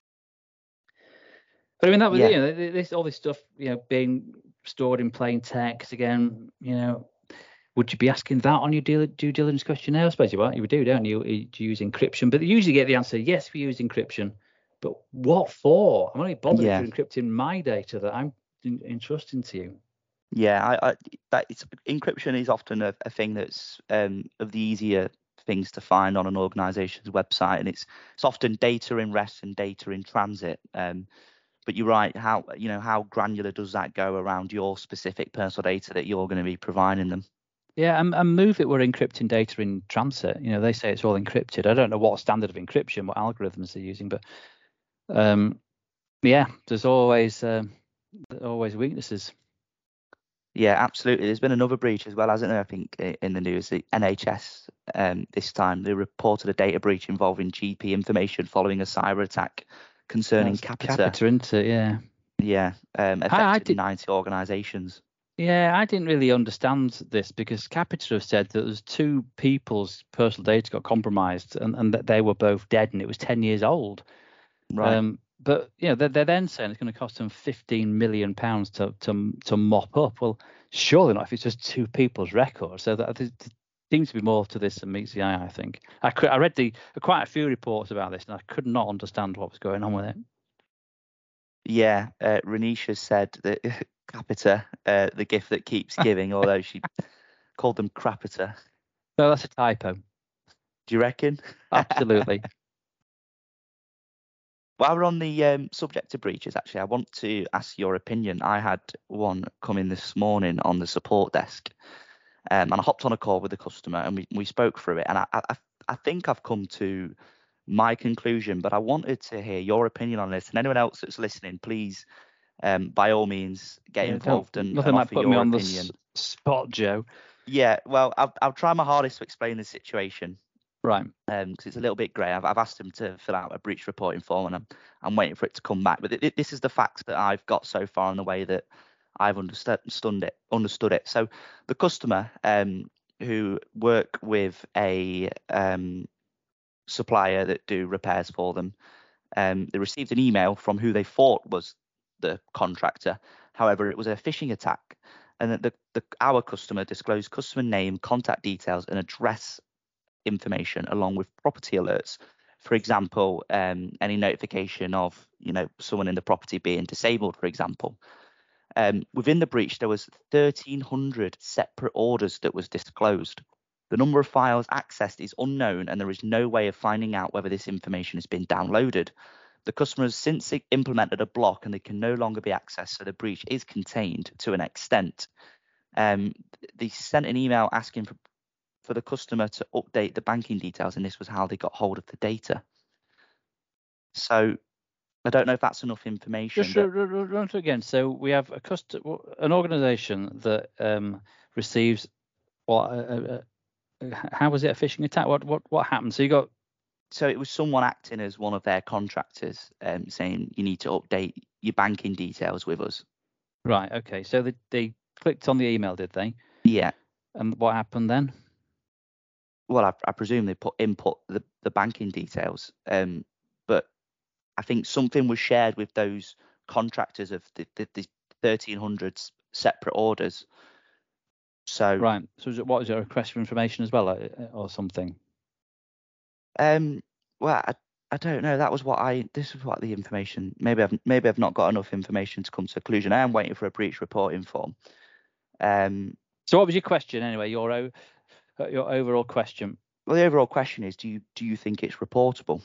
But I mean, that was, Yeah. you know, this all this stuff, you know, being stored in plain text again. You know, would you be asking that on your due, due diligence questionnaire? I suppose you are. You would do, don't you? You use encryption, but you usually get the answer, yes, we use encryption. But what for? I'm only bothered Yeah. if you're encrypting my data that I'm entrusting to you. Yeah, I, I that it's, encryption is often a, a thing that's um, of the easier things to find on an organisation's website, and it's it's often data in rest and data in transit. Um, but you're right. How you know how granular does that go around your specific personal data that you're going to be providing them? Yeah, and, and MOVEit were encrypting data in transit. You know, they say it's all encrypted. I don't know what standard of encryption, what algorithms they're using, but um, yeah, there's always um, always weaknesses. Yeah, absolutely. There's been another breach as well, hasn't there? I think in the news, the N H S um, this time they reported a data breach involving G P information following a cyber attack concerning That's Capita. Capita, isn't it? Yeah. Yeah, um, affected I, I did, ninety organisations. Yeah, I didn't really understand this because Capita have said that there's two people's personal data got compromised and, and that they were both dead and it was ten years old. Right. Um, but you know, they're, they're then saying it's going to cost them fifteen million pounds to to to mop up. Well, surely not if it's just two people's records. So that there seems to be more to this than meets the eye. I think I could, I read the quite a few reports about this and I could not understand what was going on with it. Yeah, uh, Renisha said that Capita, uh, the gift that keeps giving, although she called them Crapita. No, that's a typo. Do you reckon? Absolutely. While we're on the um, subject of breaches, actually, I want to ask your opinion. I had one come in this morning on the support desk, um, and I hopped on a call with the customer, and we, we spoke through it. And I, I I think I've come to my conclusion, but I wanted to hear your opinion on this. And anyone else that's listening, please, um, by all means, get Yeah, involved and, nothing and like offer putting me your on opinion. the s- spot, Joe. Yeah, well, I'll, I'll try my hardest to explain the situation. Right. Um, because it's a little bit grey. I've, I've asked them to fill out a breach reporting form, and I'm I'm waiting for it to come back. But it, it, this is the facts that I've got so far, in the way that I've understood it. Understood it. So the customer, um, who work with a um supplier that do repairs for them, um, they received an email from who they thought was the contractor. However, it was a phishing attack, and that the, the our customer disclosed customer name, contact details, and address information along with property alerts. For example, um, any notification of, you know, someone in the property being disabled, for example. Um, within the breach, there was thirteen hundred separate orders that was disclosed. The number of files accessed is unknown, and there is no way of finding out whether this information has been downloaded. The customer has since implemented a block, and they can no longer be accessed, so the breach is contained to an extent. Um, they sent an email asking for for the customer to update the banking details, and this was how they got hold of the data. So I don't know if that's enough information. Just run, run, run through again. So we have a cust- an organisation that um, receives what a, how was it a phishing attack? What what what happened? So you got So it was someone acting as one of their contractors, um, saying you need to update your banking details with us. right. Okay. So they they clicked on the email, did they? Yeah. And what happened then? Well, I, I presume they put input the, the banking details, um, but I think something was shared with those contractors of the, the, the thirteen hundred separate orders. So Right. So was it, what was it, a request for information as well, uh, or something? Um, well, I, I don't know. That was what I. This is what the information. Maybe I've maybe I've not got enough information to come to a conclusion. I am waiting for a breach reporting form. Um. So what was your question anyway? Your o- uh, your overall question. Well, the overall question is, do you do you think it's reportable?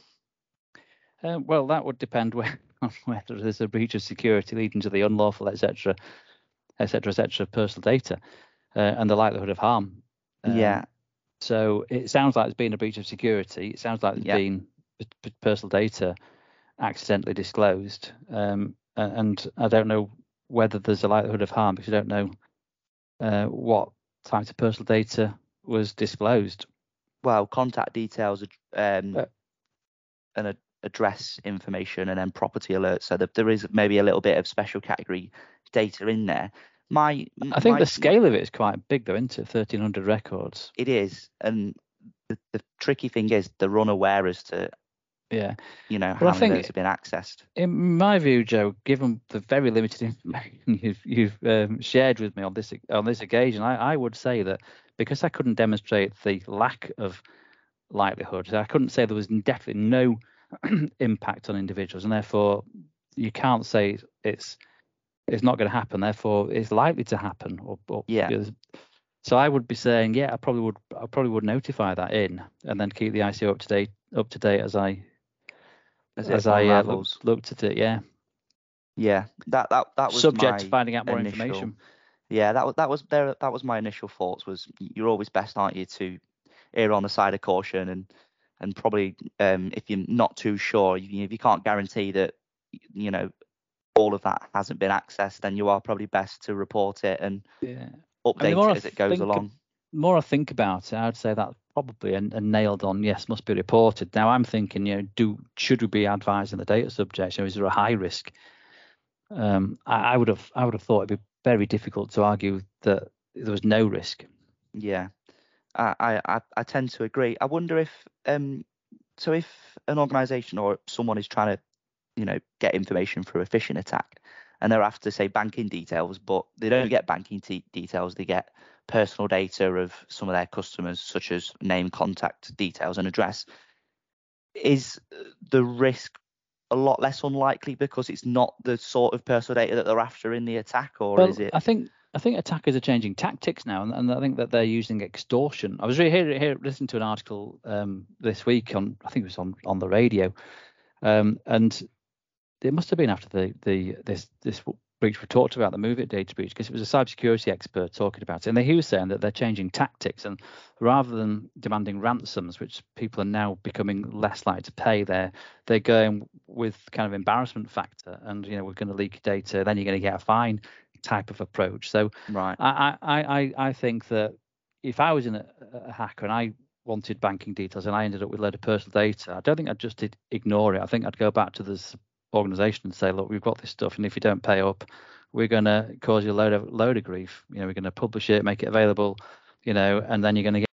Uh, well, that would depend where, on whether there's a breach of security leading to the unlawful, et cetera, et cetera, et cetera, personal data, uh, and the likelihood of harm. Um, Yeah. So it sounds like there's been a breach of security. It sounds like there's Yeah. been p- p- personal data accidentally disclosed, um, a- and I don't know whether there's a likelihood of harm because I don't know uh, what types of personal data was disclosed. Well, contact details, um, Uh, and a, address information, and then property alerts. So that there is maybe a little bit of special category data in there. My, I think my, the scale of it is quite big, though, isn't it? thirteen hundred records. It is, and the, the tricky thing is they're unaware as to, Yeah. you know, Well, how I many think of those have been accessed. In my view, Joe, given the very limited information you've, you've um, shared with me on this on this occasion, I, I would say that because I couldn't demonstrate the lack of likelihood, I couldn't say there was definitely no impact on individuals, and therefore you can't say it's it's not going to happen. Therefore, it's likely to happen. Or, or Yeah. you know, so I would be saying, yeah, I probably would I probably would notify that in, and then keep the I C O up to date up to date as I. As, As it I uh, unravels. looked, looked at it, yeah. Yeah, that that that was Subject my to finding out more initial, information. Yeah, that was that was there. That was my initial thoughts. Was you're always best, aren't you, to err on the side of caution, and and probably um, if you're not too sure, you, if you can't guarantee that, you know, all of that hasn't been accessed, then you are probably best to report it and Yeah. update I mean, the more it I as it goes think, along. the more I think about it, I would say that's probably a, a nailed on. Yes, must be reported. Now I'm thinking, you know, do should we be advising the data subject? You know, is there a high risk? Um, I, I would have, I would have thought it'd be very difficult to argue that there was no risk. Yeah, I I I tend to agree. I wonder if um, so if an organisation or someone is trying to, you know, get information through a phishing attack, and they're after, say, banking details, but they don't get banking t- details, they get personal data of some of their customers, such as name, contact details, and address. Is the risk a lot less unlikely because it's not the sort of personal data that they're after in the attack, or Well, is it? I think I think attackers are changing tactics now, and, and I think that they're using extortion. I was really here, here listening to an article um, this week on, I think it was on on the radio, um, and it must have been after the the this this breach we talked about, the MoveIt data breach, because it was a cybersecurity expert talking about it, and he was saying that they're changing tactics, and rather than demanding ransoms, which people are now becoming less likely to pay, they're they're going with kind of embarrassment factor, and you know, we're going to leak data, then you're going to get a fine type of approach. So Right. I I I, I think that if I was in a, a hacker and I wanted banking details and I ended up with a load of personal data, I don't think I'd just ignore it. I think I'd go back to this organization and say, look, we've got this stuff, and if you don't pay up, we're going to cause you a load of load of grief. You know, we're going to publish it, make it available, you know, and then you're going to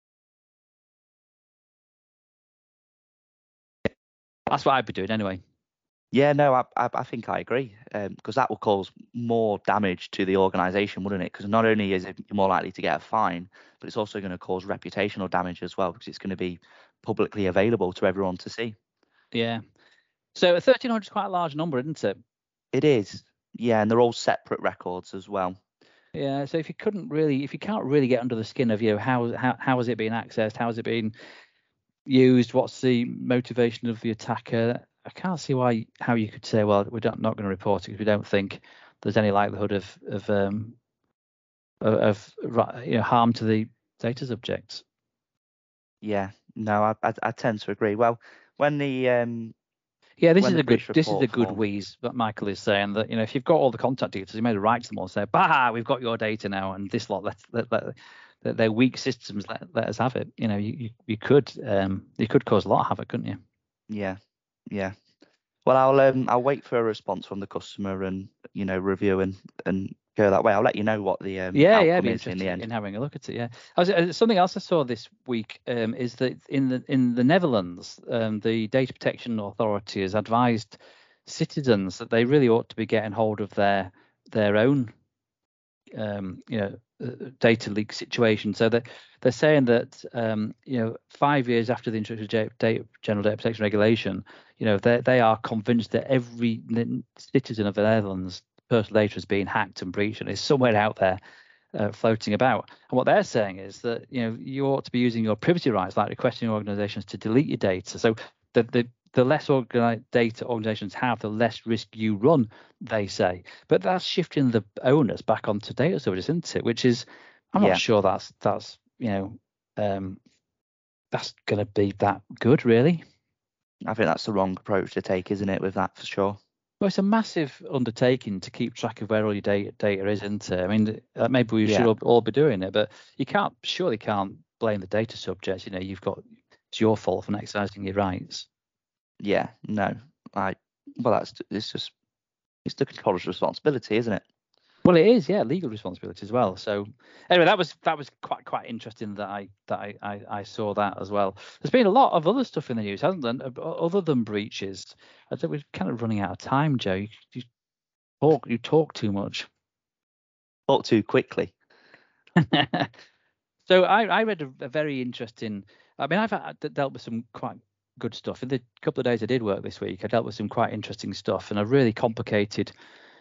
get. That's what I'd be doing anyway. Yeah, no, I I, I think I agree, because um, that will cause more damage to the organisation, wouldn't it? Because not only is it you're more likely to get a fine, but it's also going to cause reputational damage as well, because it's going to be publicly available to everyone to see. Yeah. So thirteen hundred is quite a large number, isn't it? It is. Yeah, and they're all separate records as well. Yeah. So if you couldn't really, if you can't really get under the skin of, you know, how how how has it been accessed, how has it been used, what's the motivation of the attacker, I can't see why how you could say, well, we're not, not going to report it because we don't think there's any likelihood of of um of, of you know, harm to the data subjects. Yeah, no, I, I I tend to agree. Well, when the um yeah, this when is the a good breach this is a report good form- wheeze that Michael is saying, that, you know, if you've got all the contact details, you made a write to them all and say, bah, we've got your data now, and this lot, let let let, that their weak systems let, let us have it. You know, you you, you could um, you could cause a lot of havoc, couldn't you? Yeah, yeah. Well, I'll um, I'll wait for a response from the customer and you know review and and go that way. I'll let you know what the um, Yeah, yeah, I'd outcome be is in the interested end. in having a look at it. Yeah, I was, uh, something else I saw this week um, is that in the in the Netherlands, um, the Data Protection Authority has advised citizens that they really ought to be getting hold of their their own um, you know uh, data leak situation. So that they're saying that um, you know five years after the introduction of data, General Data Protection Regulation, you know they they are convinced that every citizen of the Netherlands personal data is being hacked and breached and is somewhere out there uh, floating about. And what they're saying is that you know you ought to be using your privacy rights, like requesting organisations to delete your data. So the the the less organized data organizations have, the less risk you run, they say. But that's shifting the onus back onto data storage, isn't it? Which is, I'm Yeah. not sure that's that's you know um, that's going to be that good, really. I think that's the wrong approach to take, isn't it? With that, for sure. Well, it's a massive undertaking to keep track of where all your data, data is, isn't it? I mean, uh, maybe we Yeah. should all, all be doing it, but you can't, surely can't blame the data subjects. You know, you've got, it's your fault for not exercising your rights. Yeah, no, I. Well, that's it's just it's the controller's responsibility, isn't it? Well, it is, yeah, legal responsibility as well. So anyway, that was that was quite quite interesting that I that I, I, I saw that as well. There's been a lot of other stuff in the news, hasn't there? Other than breaches. I think we're kind of running out of time, Joe. You, you talk you talk too much. Talk too quickly. So I, I read a, a very interesting. I mean, I've had, dealt with some quite good stuff in the couple of days I did work this week. I dealt with some quite interesting stuff and a really complicated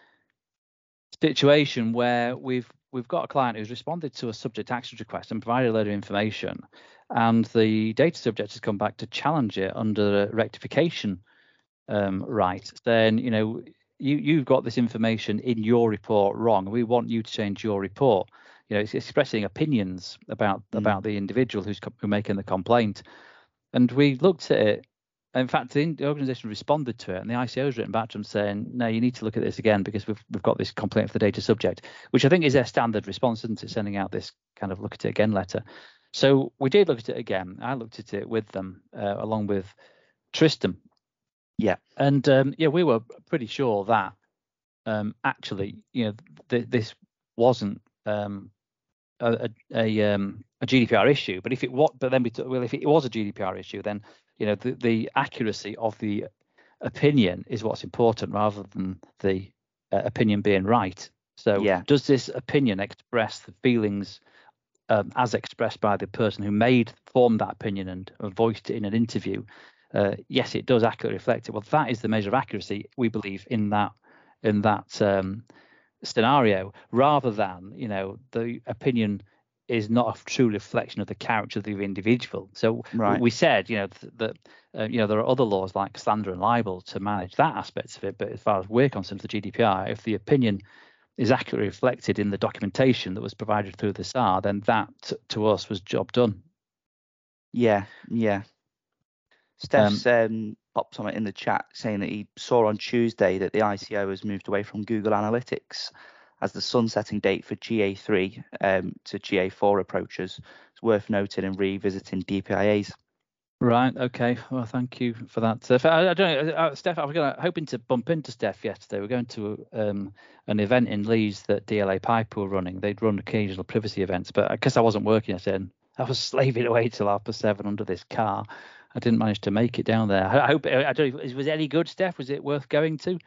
situation where we've we've got a client who's responded to a subject access request and provided a load of information, and the data subject has come back to challenge it under the rectification um, right. Then you know you you've got this information in your report wrong. We want you to change your report. You know, it's expressing opinions about Mm. about the individual who's co- who's making the complaint. And we looked at it. In fact, the, the organisation responded to it, and the I C O has written back to them saying, "No, you need to look at this again because we've we've got this complaint for the data subject," which I think is their standard response, isn't it? Sending out this kind of look at it again letter. So we did look at it again. I looked at it with them uh, along with Tristan. Yeah. And um, yeah, we were pretty sure that um, actually, you know, th- this wasn't um, a a, a, um, a G D P R issue. But if it was, but then we t- well, if it was a G D P R issue, then you know the, the accuracy of the opinion is what's important rather than the uh, opinion being right. So Yeah. does this opinion express the feelings um, as expressed by the person who made formed that opinion and uh, voiced it in an interview? Uh, yes, it does accurately reflect it. Well, that is the measure of accuracy we believe in that in that um, scenario, rather than you know the opinion is not a true reflection of the character of the individual. So Right. we said, you know, th- that uh, you know there are other laws like slander and libel to manage that aspect of it. But as far as we're concerned, the G D P R, if the opinion is accurately reflected in the documentation that was provided through the S A R, then that t- to us was job done. Yeah. Yeah. Steph's um, popped something in the chat saying that he saw on Tuesday that the I C O has moved away from Google Analytics as the sunsetting date for G A three um, to G A four approaches. It's worth noting and revisiting D P I As. Right. Okay. Well, thank you for that. Steph. I, I don't know, uh, Steph. I was going to hoping to bump into Steph yesterday. We're going to um, an event in Leeds that D L A Piper were running. They'd run occasional privacy events, but because I wasn't working, I said I was slaving away till after seven under this car. I didn't manage to make it down there. I hope. I don't know. Was it any good, Steph? Was it worth going to?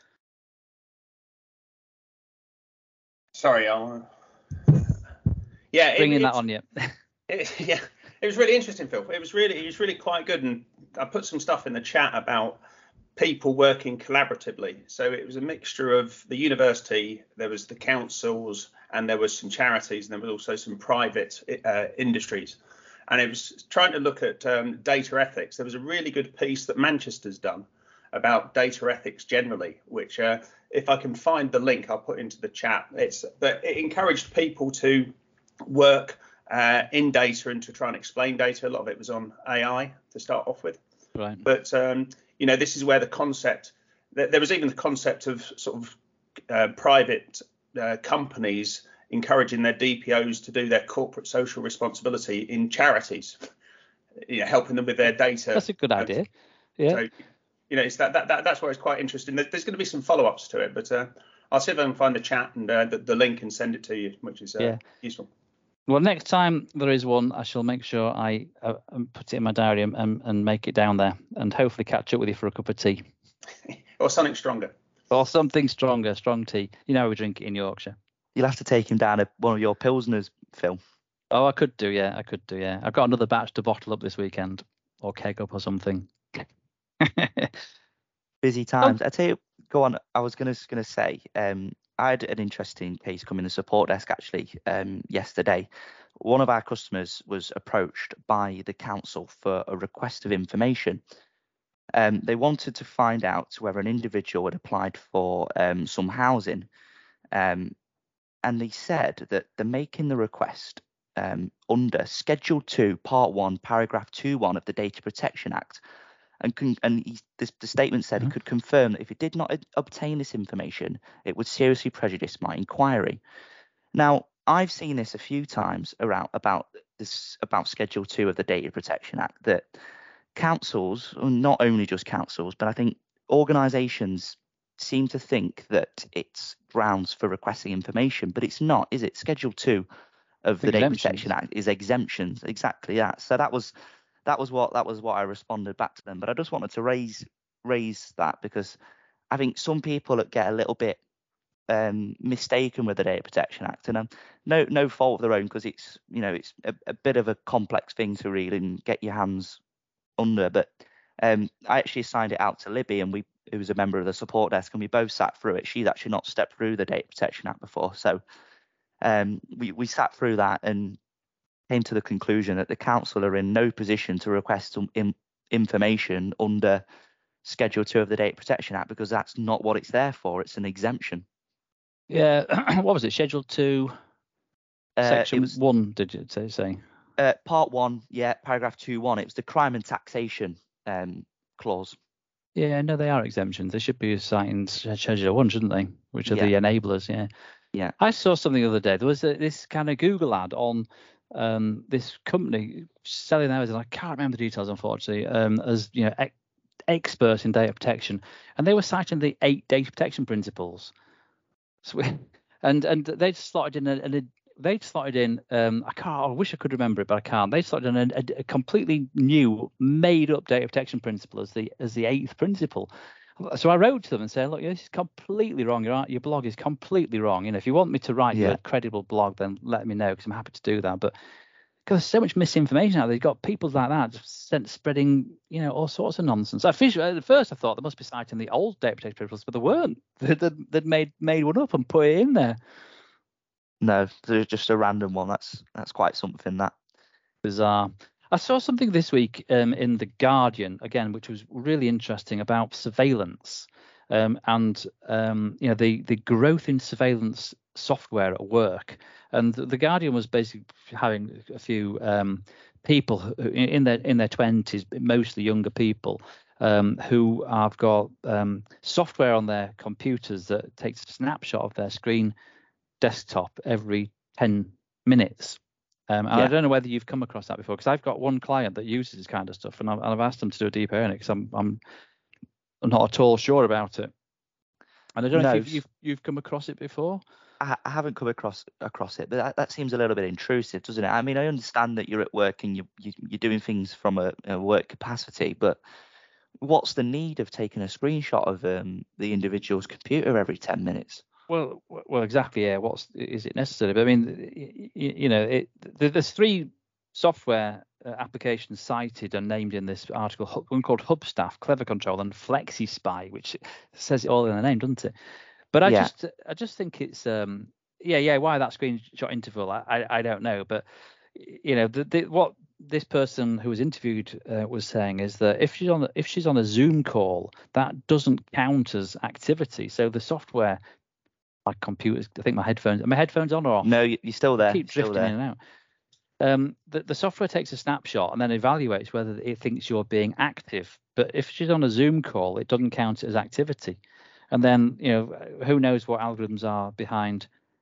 Sorry, I'll. Yeah, bringing it, that on you. It, yeah, it was really interesting, Phil. It was really, it was really quite good, and I put some stuff in the chat about people working collaboratively. So it was a mixture of the university, there was the councils, and there was some charities, and there was also some private uh, industries. And it was trying to look at um, data ethics. There was a really good piece that Manchester's done about data ethics generally, which uh, if I can find the link, I'll put into the chat. It's but it encouraged people to work uh, in data and to try and explain data. A lot of it was on A I to start off with. Right. But um, you know, this is where the concept. There was even the concept of sort of uh, private uh, companies encouraging their D P Os to do their corporate social responsibility in charities, you know, helping them with their data. That's a good idea. Yeah. So, you know, it's that, that, that that's why it's quite interesting. There's going to be some follow-ups to it, but uh, I'll see if I can find the chat and uh, the, the link and send it to you, which is uh, yeah. useful. Well, next time there is one, I shall make sure I uh, put it in my diary and, and make it down there, and hopefully catch up with you for a cup of tea. Or something stronger. Or something stronger, strong tea. You know how we drink it in Yorkshire. You'll have to take him down a, one of your Pilsners, Phil. Oh, I could do, yeah. I could do, yeah. I've got another batch to bottle up this weekend, or keg up or something. Busy times. Oh. I tell you, go on. I was gonna gonna say, um, I had an interesting case come in the support desk actually um, yesterday. One of our customers was approached by the council for a request of information. Um, they wanted to find out whether an individual had applied for um, some housing, um, and they said that they're making the request um, under Schedule Two, Part One, Paragraph Two One of the Data Protection Act. And, con- and he, this, the statement said mm-hmm. he could confirm that if he did not ad- obtain this information, it would seriously prejudice my inquiry. Now, I've seen this a few times around about this about Schedule Two of the Data Protection Act, that councils, not only just councils, but I think organisations seem to think that it's grounds for requesting information, but it's not, is it? Schedule Two of the Data Protection Act is exemptions, exactly that. So that was. That was what that was what I responded back to them. But I just wanted to raise raise that because I think some people get a little bit um, mistaken with the Data Protection Act, and um, no no fault of their own, because it's you know it's a, a bit of a complex thing to read and get your hands under. But um, I actually signed it out to Libby, and we who was a member of the support desk, and we both sat through it. She's actually not stepped through the Data Protection Act before, so um, we we sat through that and came to the conclusion that the council are in no position to request some in, information under Schedule Two of the Data Protection Act, because that's not what it's there for. It's an exemption. Yeah, what was it? Schedule Two, uh, Section was, One. Did you say? say? Uh, part One, yeah, Paragraph Two One. It was the crime and taxation um, clause. Yeah, no, they are exemptions. They should be citing Schedule One, shouldn't they? Which are yeah. the enablers. Yeah. Yeah. I saw something the other day. There was a, this kind of Google ad on. Um, this company selling theirs, and I can't remember the details, unfortunately, um, as you know, ex- experts in data protection, and they were citing the eight data protection principles. So, we, and and they slotted in a, a they slotted in. Um, I can't. I wish I could remember it, but I can't. They slotted in a, a, a completely new, made-up data protection principle as the as the eighth principle. So I wrote to them and said, look, this is completely wrong. Your your blog is completely wrong. You know, if you want me to write yeah. you a credible blog, then let me know, because I'm happy to do that. But because there's so much misinformation out there, you've got people like that just spreading, you know, all sorts of nonsense. I fish, at first I thought they must be citing the old data protection principles, but they weren't. They'd, they'd made made one up and put it in there. No, there's just a random one. That's that's quite something. That bizarre. I saw something this week um, in The Guardian, again, which was really interesting, about surveillance um, and um, you know the, the growth in surveillance software at work. And The Guardian was basically having a few um, people who, in their in their twenties, mostly younger people, um, who have got um, software on their computers that takes a snapshot of their screen desktop every ten minutes. Um, and yeah. I don't know whether you've come across that before, because I've got one client that uses this kind of stuff, and I've, and I've asked them to do a deep earning because I'm, I'm not at all sure about it. And I don't know no. if you've, you've you've come across it before. I, I haven't come across across it, but that, that seems a little bit intrusive, doesn't it? I mean, I understand that you're at work and you, you you're doing things from a, a work capacity, but what's the need of taking a screenshot of um, the individual's computer every ten minutes? Well, well, exactly. Yeah. What's is it necessary? But I mean, you, you know, it, there's three software uh, applications cited and named in this article. One called Hubstaff, Clever Control, and FlexiSpy, which says it all in the name, doesn't it? But I yeah. just, I just think it's, um, yeah, yeah. Why that screenshot interval? I, I, I don't know. But you know, the, the, what this person who was interviewed uh, was saying is that if she's on, if she's on a Zoom call, that doesn't count as activity. So the software. My computers, I think my headphones, are my headphones on or off? No, you're still there. I keep drifting in and out. Um, the, the software takes a snapshot and then evaluates whether it thinks you're being active. But if she's on a Zoom call, it doesn't count it as activity. And then, you know, who knows what algorithms are behind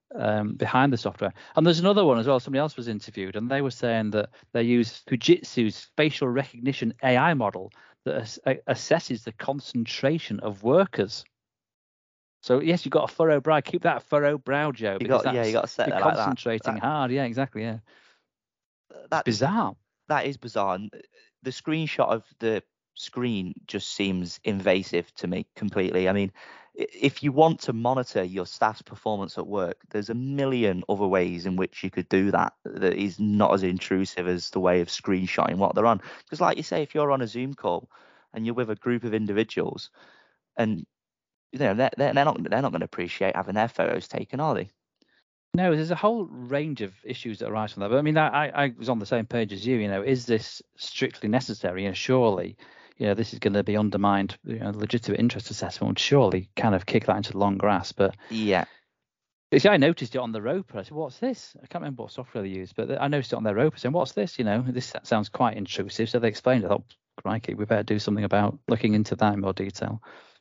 um, behind the software. And there's another one as well. Somebody else was interviewed, and they were saying that they use Fujitsu's facial recognition A I model that ass- assesses the concentration of workers. So yes, you've got a furrowed brow. Keep that furrowed brow, Joe. You Because got yeah, that's you got to set you're it like that. concentrating That, hard. Yeah, exactly. Yeah, that bizarre. That is bizarre. And the screenshot of the screen just seems invasive to me completely. I mean, i- if you want to monitor your staff's performance at work, there's a million other ways in which you could do that that is not as intrusive as the way of screenshotting what they're on. Because like you say, if you're on a Zoom call and you're with a group of individuals, and you know they're, they're not they're not going to appreciate having their photos taken, are they? No, there's a whole range of issues that arise from that. But I mean, I, I was on the same page as you. You know, is this strictly necessary? You know, surely, you know, this is going to be undermined. You know, legitimate interest assessment would surely kind of kick that into the long grass. But Yeah. you see, I noticed it on the Roper. I said, "What's this?" I can't remember what software they used, but I noticed it on their Roper. Saying, "What's this?" You know, this sounds quite intrusive. So they explained it. I thought, crikey, we better do something about looking into that in more detail.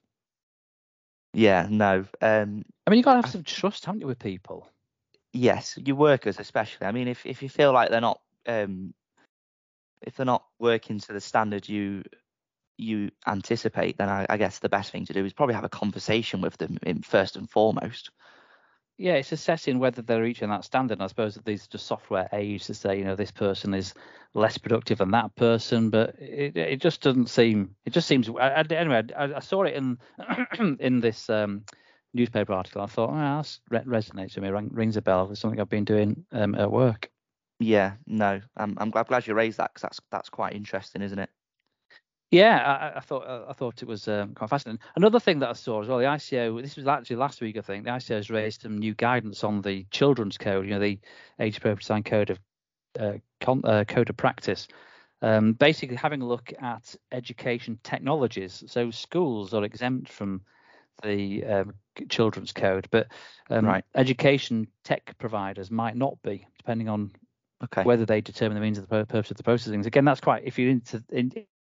Yeah. No. Um. I mean, you got to have some trust, haven't you, with people? Yes, your workers especially. I mean, if if you feel like they're not um if they're not working to the standard you you anticipate, then I, I guess the best thing to do is probably have a conversation with them in first and foremost. Yeah, it's assessing whether they're reaching that standard. And I suppose that these are just software aids to say, you know, this person is less productive than that person, but it, it just doesn't seem. It just seems. I, I, anyway, I, I saw it in in this um, newspaper article. I thought, oh, that resonates with me. Ring, rings a bell. It's something I've been doing um, at work. Yeah, no, I'm I'm glad, glad you raised that because that's that's quite interesting, isn't it? Yeah, I, I thought I thought it was um, quite fascinating. Another thing that I saw as well, the I C O. This was actually last week, I think. The I C O has raised some new guidance on the children's code. You know, the age appropriate design code of uh, con, uh, code of practice. Um, basically, having a look at education technologies. So schools are exempt from the um, children's code, but um, Right. education tech providers might not be, depending on Okay. whether they determine the means of the purpose of the processing. Again, that's quite if you're into in,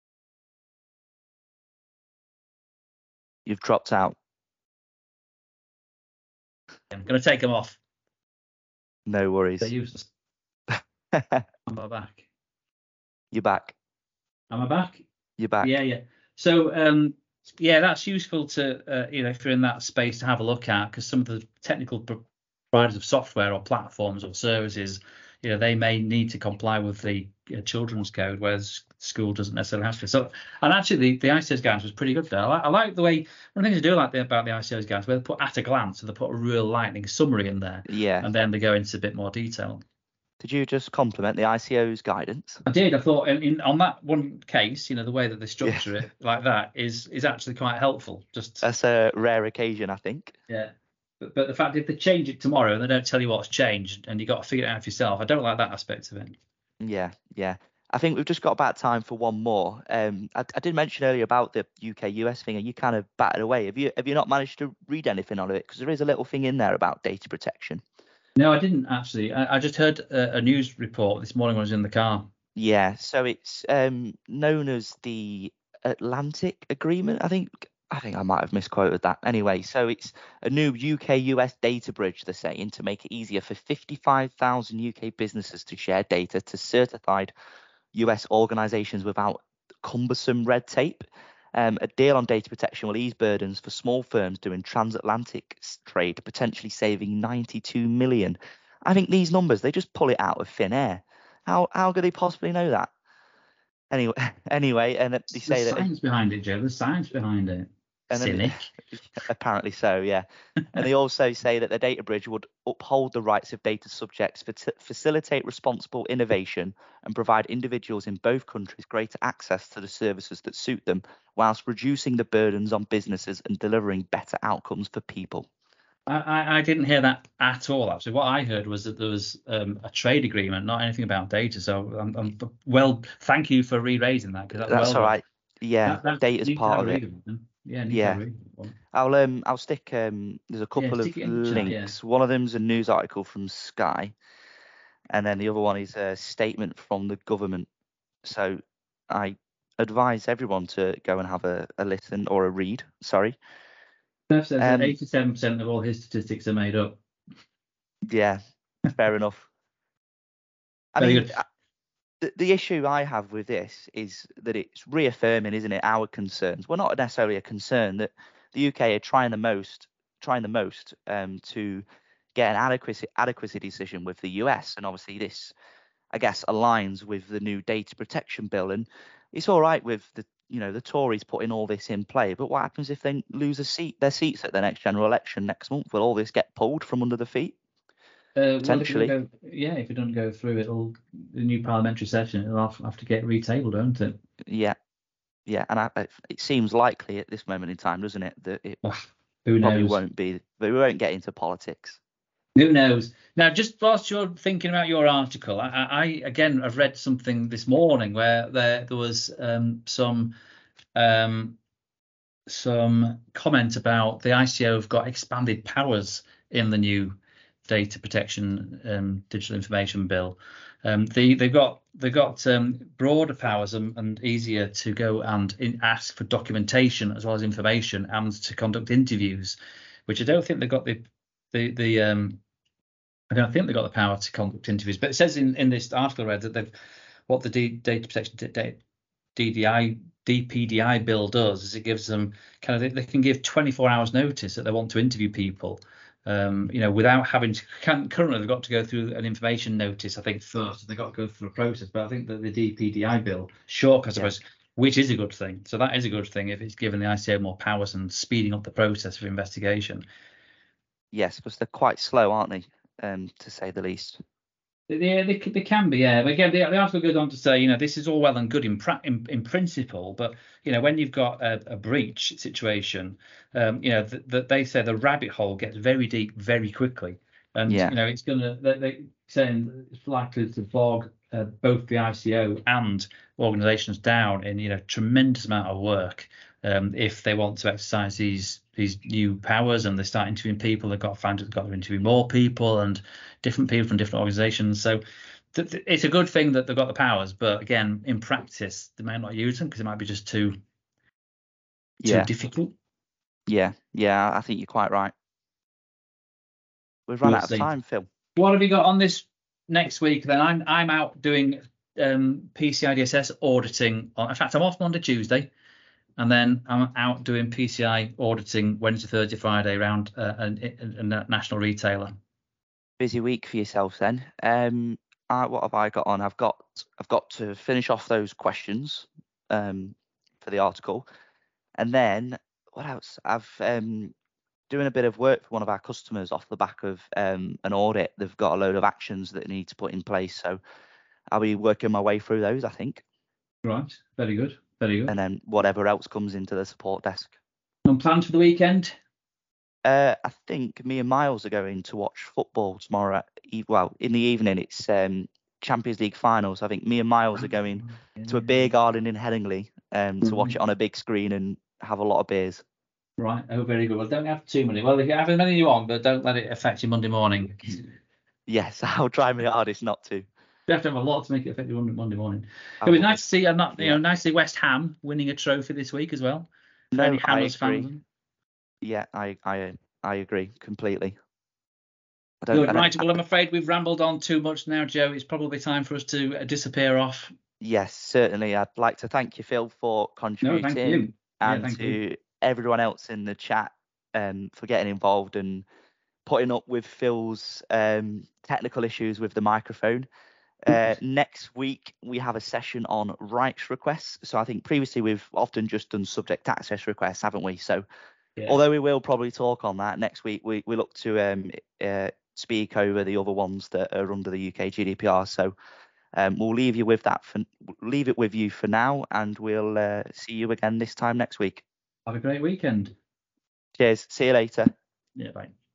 You've dropped out. I'm going to take them off. No worries. They're useless. I'm back. You're back. Am I back? You're back. Yeah, yeah. So, um, yeah, that's useful to, uh, you know, if you're in that space to have a look at, because some of the technical providers of software or platforms or services, you know, they may need to comply with the uh, children's code, whereas school doesn't necessarily have to. So, and actually, the, the I C O's guidance was pretty good there. I like, I like the way, one of the things I do like the, about the I C O's guidance, where they put at a glance, so they put a real lightning summary in there, Yeah. and then they go into a bit more detail. Did you just compliment the I C O's guidance? I did. I thought in, in on that one case, you know, the way that they structure Yeah. it like that is is actually quite helpful. Just That's a rare occasion, I think. yeah. But, but the fact if they change it tomorrow and they don't tell you what's changed and you got to figure it out for yourself, I don't like that aspect of it. Yeah, yeah. I think we've just got about time for one more. Um, I, I did mention earlier about the U K U S thing, and you kind of batted away. Have you have you not managed to read anything on it? Because there is a little thing in there about data protection. No, I didn't actually. I, I just heard a, a news report this morning when I was in the car. Yeah, so it's um, known as the Atlantic Agreement. I think I think I might have misquoted that. Anyway, so it's a new U K U S data bridge, they're saying, to make it easier for fifty-five thousand U K businesses to share data to certified U S organizations without cumbersome red tape. Um, a deal on data protection will ease burdens for small firms doing transatlantic trade, potentially saving ninety-two million. I think these numbers, they just pull it out of thin air. How how could they possibly know that? Anyway, anyway, and they say There's that science behind it, Joe. There's science behind it. and then, Cynic. apparently so, yeah. And they also say that the data bridge would uphold the rights of data subjects, facilitate responsible innovation, and provide individuals in both countries greater access to the services that suit them, whilst reducing the burdens on businesses and delivering better outcomes for people. I, I, I didn't hear that at all, actually. What I heard was that there was um, a trade agreement, not anything about data. So, I'm, I'm well, thank you for re-raising that. Because that's, That's well all right. Yeah, that, that, data's part of it. it. Yeah, need Yeah. to read it. I'll um I'll stick um there's a couple Yeah, of stick it in the chat, links. yeah. One of them's a news article from Sky, and then the other one is a statement from the government. So I advise everyone to go and have a, a listen or a read. Sorry. Steph says Um, that eighty-seven percent of all his statistics are made up. Yeah, fair enough. I Very mean, good. uh, the, the issue I have with this is that it's reaffirming, isn't it, our concerns. Well, not necessarily a concern that the U K are trying the most, trying the most um, to get an adequacy adequacy decision with the U S, and obviously this, I guess, aligns with the new data protection bill. And it's all right with the, you know, the Tories putting all this in play, but what happens if they lose a seat, their seats at the next general election next month? Will all this get pulled from under the feet? Uh, well, if it Potentially. doesn't go, yeah, if it doesn't go through, it'll the new parliamentary session. It'll have, have to get retabled, won't it? Yeah, yeah, and I, it seems likely at this moment in time, doesn't it, that it Ugh, who probably knows? won't be. But we won't get into politics. Who knows? Now, just whilst you're thinking about your article, I, I again I've read something this morning where there there was um, some um, some comment about the I C O have got expanded powers in the new data protection um, digital information bill. Um, they they've got they've got um, broader powers and, and easier to go and in, ask for documentation as well as information and to conduct interviews, which I don't think they've got the the the um, I don't think they've got the power to conduct interviews. But it says in, in this article I read that they've what the D, data protection d- D D I D P D I bill does is it gives them kind of they, they can give twenty-four hours notice that they want to interview people, um, you know, without having to. Can, currently, they've got to go through an information notice, I think, first. They've got to go through a process. But I think that the D P D I bill, sure, I suppose, yeah. which is a good thing. So that is a good thing if it's giving the I C O more powers and speeding up the process of investigation. Yes, because they're quite slow, aren't they? Um, to say the least. Yeah, they, they can be, yeah. But again, the, the article goes on to say, you know, this is all well and good in pra- in, in principle, but you know, when you've got a, a breach situation, um, you know, that th- they say the rabbit hole gets very deep very quickly, and yeah. you know, it's gonna they, they saying it's likely to bog uh, both the I C O and organisations down in you know tremendous amount of work um, if they want to exercise these these new powers and they start interviewing people. They've got to find they've got to interview more people and different people from different organisations. So th- th- it's a good thing that they've got the powers, but again, in practice, they might not use them because it might be just too too yeah. difficult. Yeah, yeah, I think you're quite right. We've run We'll out of see. time, Phil. What have you got on this next week? Then I'm I'm out doing um, P C I D S S auditing. On, in fact, I'm off Monday, Tuesday, and then I'm out doing P C I auditing Wednesday, Thursday, Friday around uh, a, a, a national retailer. Busy week for yourself then. Um, I, what have I got on? I've got I've got to finish off those questions um, for the article, and then what else? I've um, doing a bit of work for one of our customers off the back of um, an audit. They've got a load of actions that they need to put in place, so I'll be working my way through those, I think. Right, very good, very good. And then whatever else comes into the support desk. And plans for the weekend? Uh, I think me and Miles are going to watch football tomorrow. At, well, in the evening, it's um, Champions League finals. I think me and Miles are going to a beer garden in Headingley um, to watch it on a big screen and have a lot of beers. Right. Oh, very good. Well, don't have too many. Well, you have as many as you want, but don't let it affect you Monday morning. Yes, I'll try my hardest not to. You have to have a lot to make it affect you Monday morning. It was nice to see. I'm not, you know, nice to see West Ham winning a trophy this week as well. No, any I Hammers agree. Fans. Yeah, I, I, I agree completely. I don't, Good, I don't, right. Well, I'm afraid we've rambled on too much now, Joe. It's probably time for us to uh, disappear off. Yes, certainly. I'd like to thank you, Phil, for contributing. No, thank you. And yeah, thank to you. everyone else in the chat um, for getting involved and putting up with Phil's um, technical issues with the microphone. Uh, next week, we have a session on rights requests. So I think previously we've often just done subject access requests, haven't we? So yeah. Although we will probably talk on that next week, we, we look to um, uh, speak over the other ones that are under the U K G D P R. So um, we'll leave you with that. For, leave it with you for now, and we'll uh, see you again this time next week. Have a great weekend. Cheers. See you later. Yeah, bye.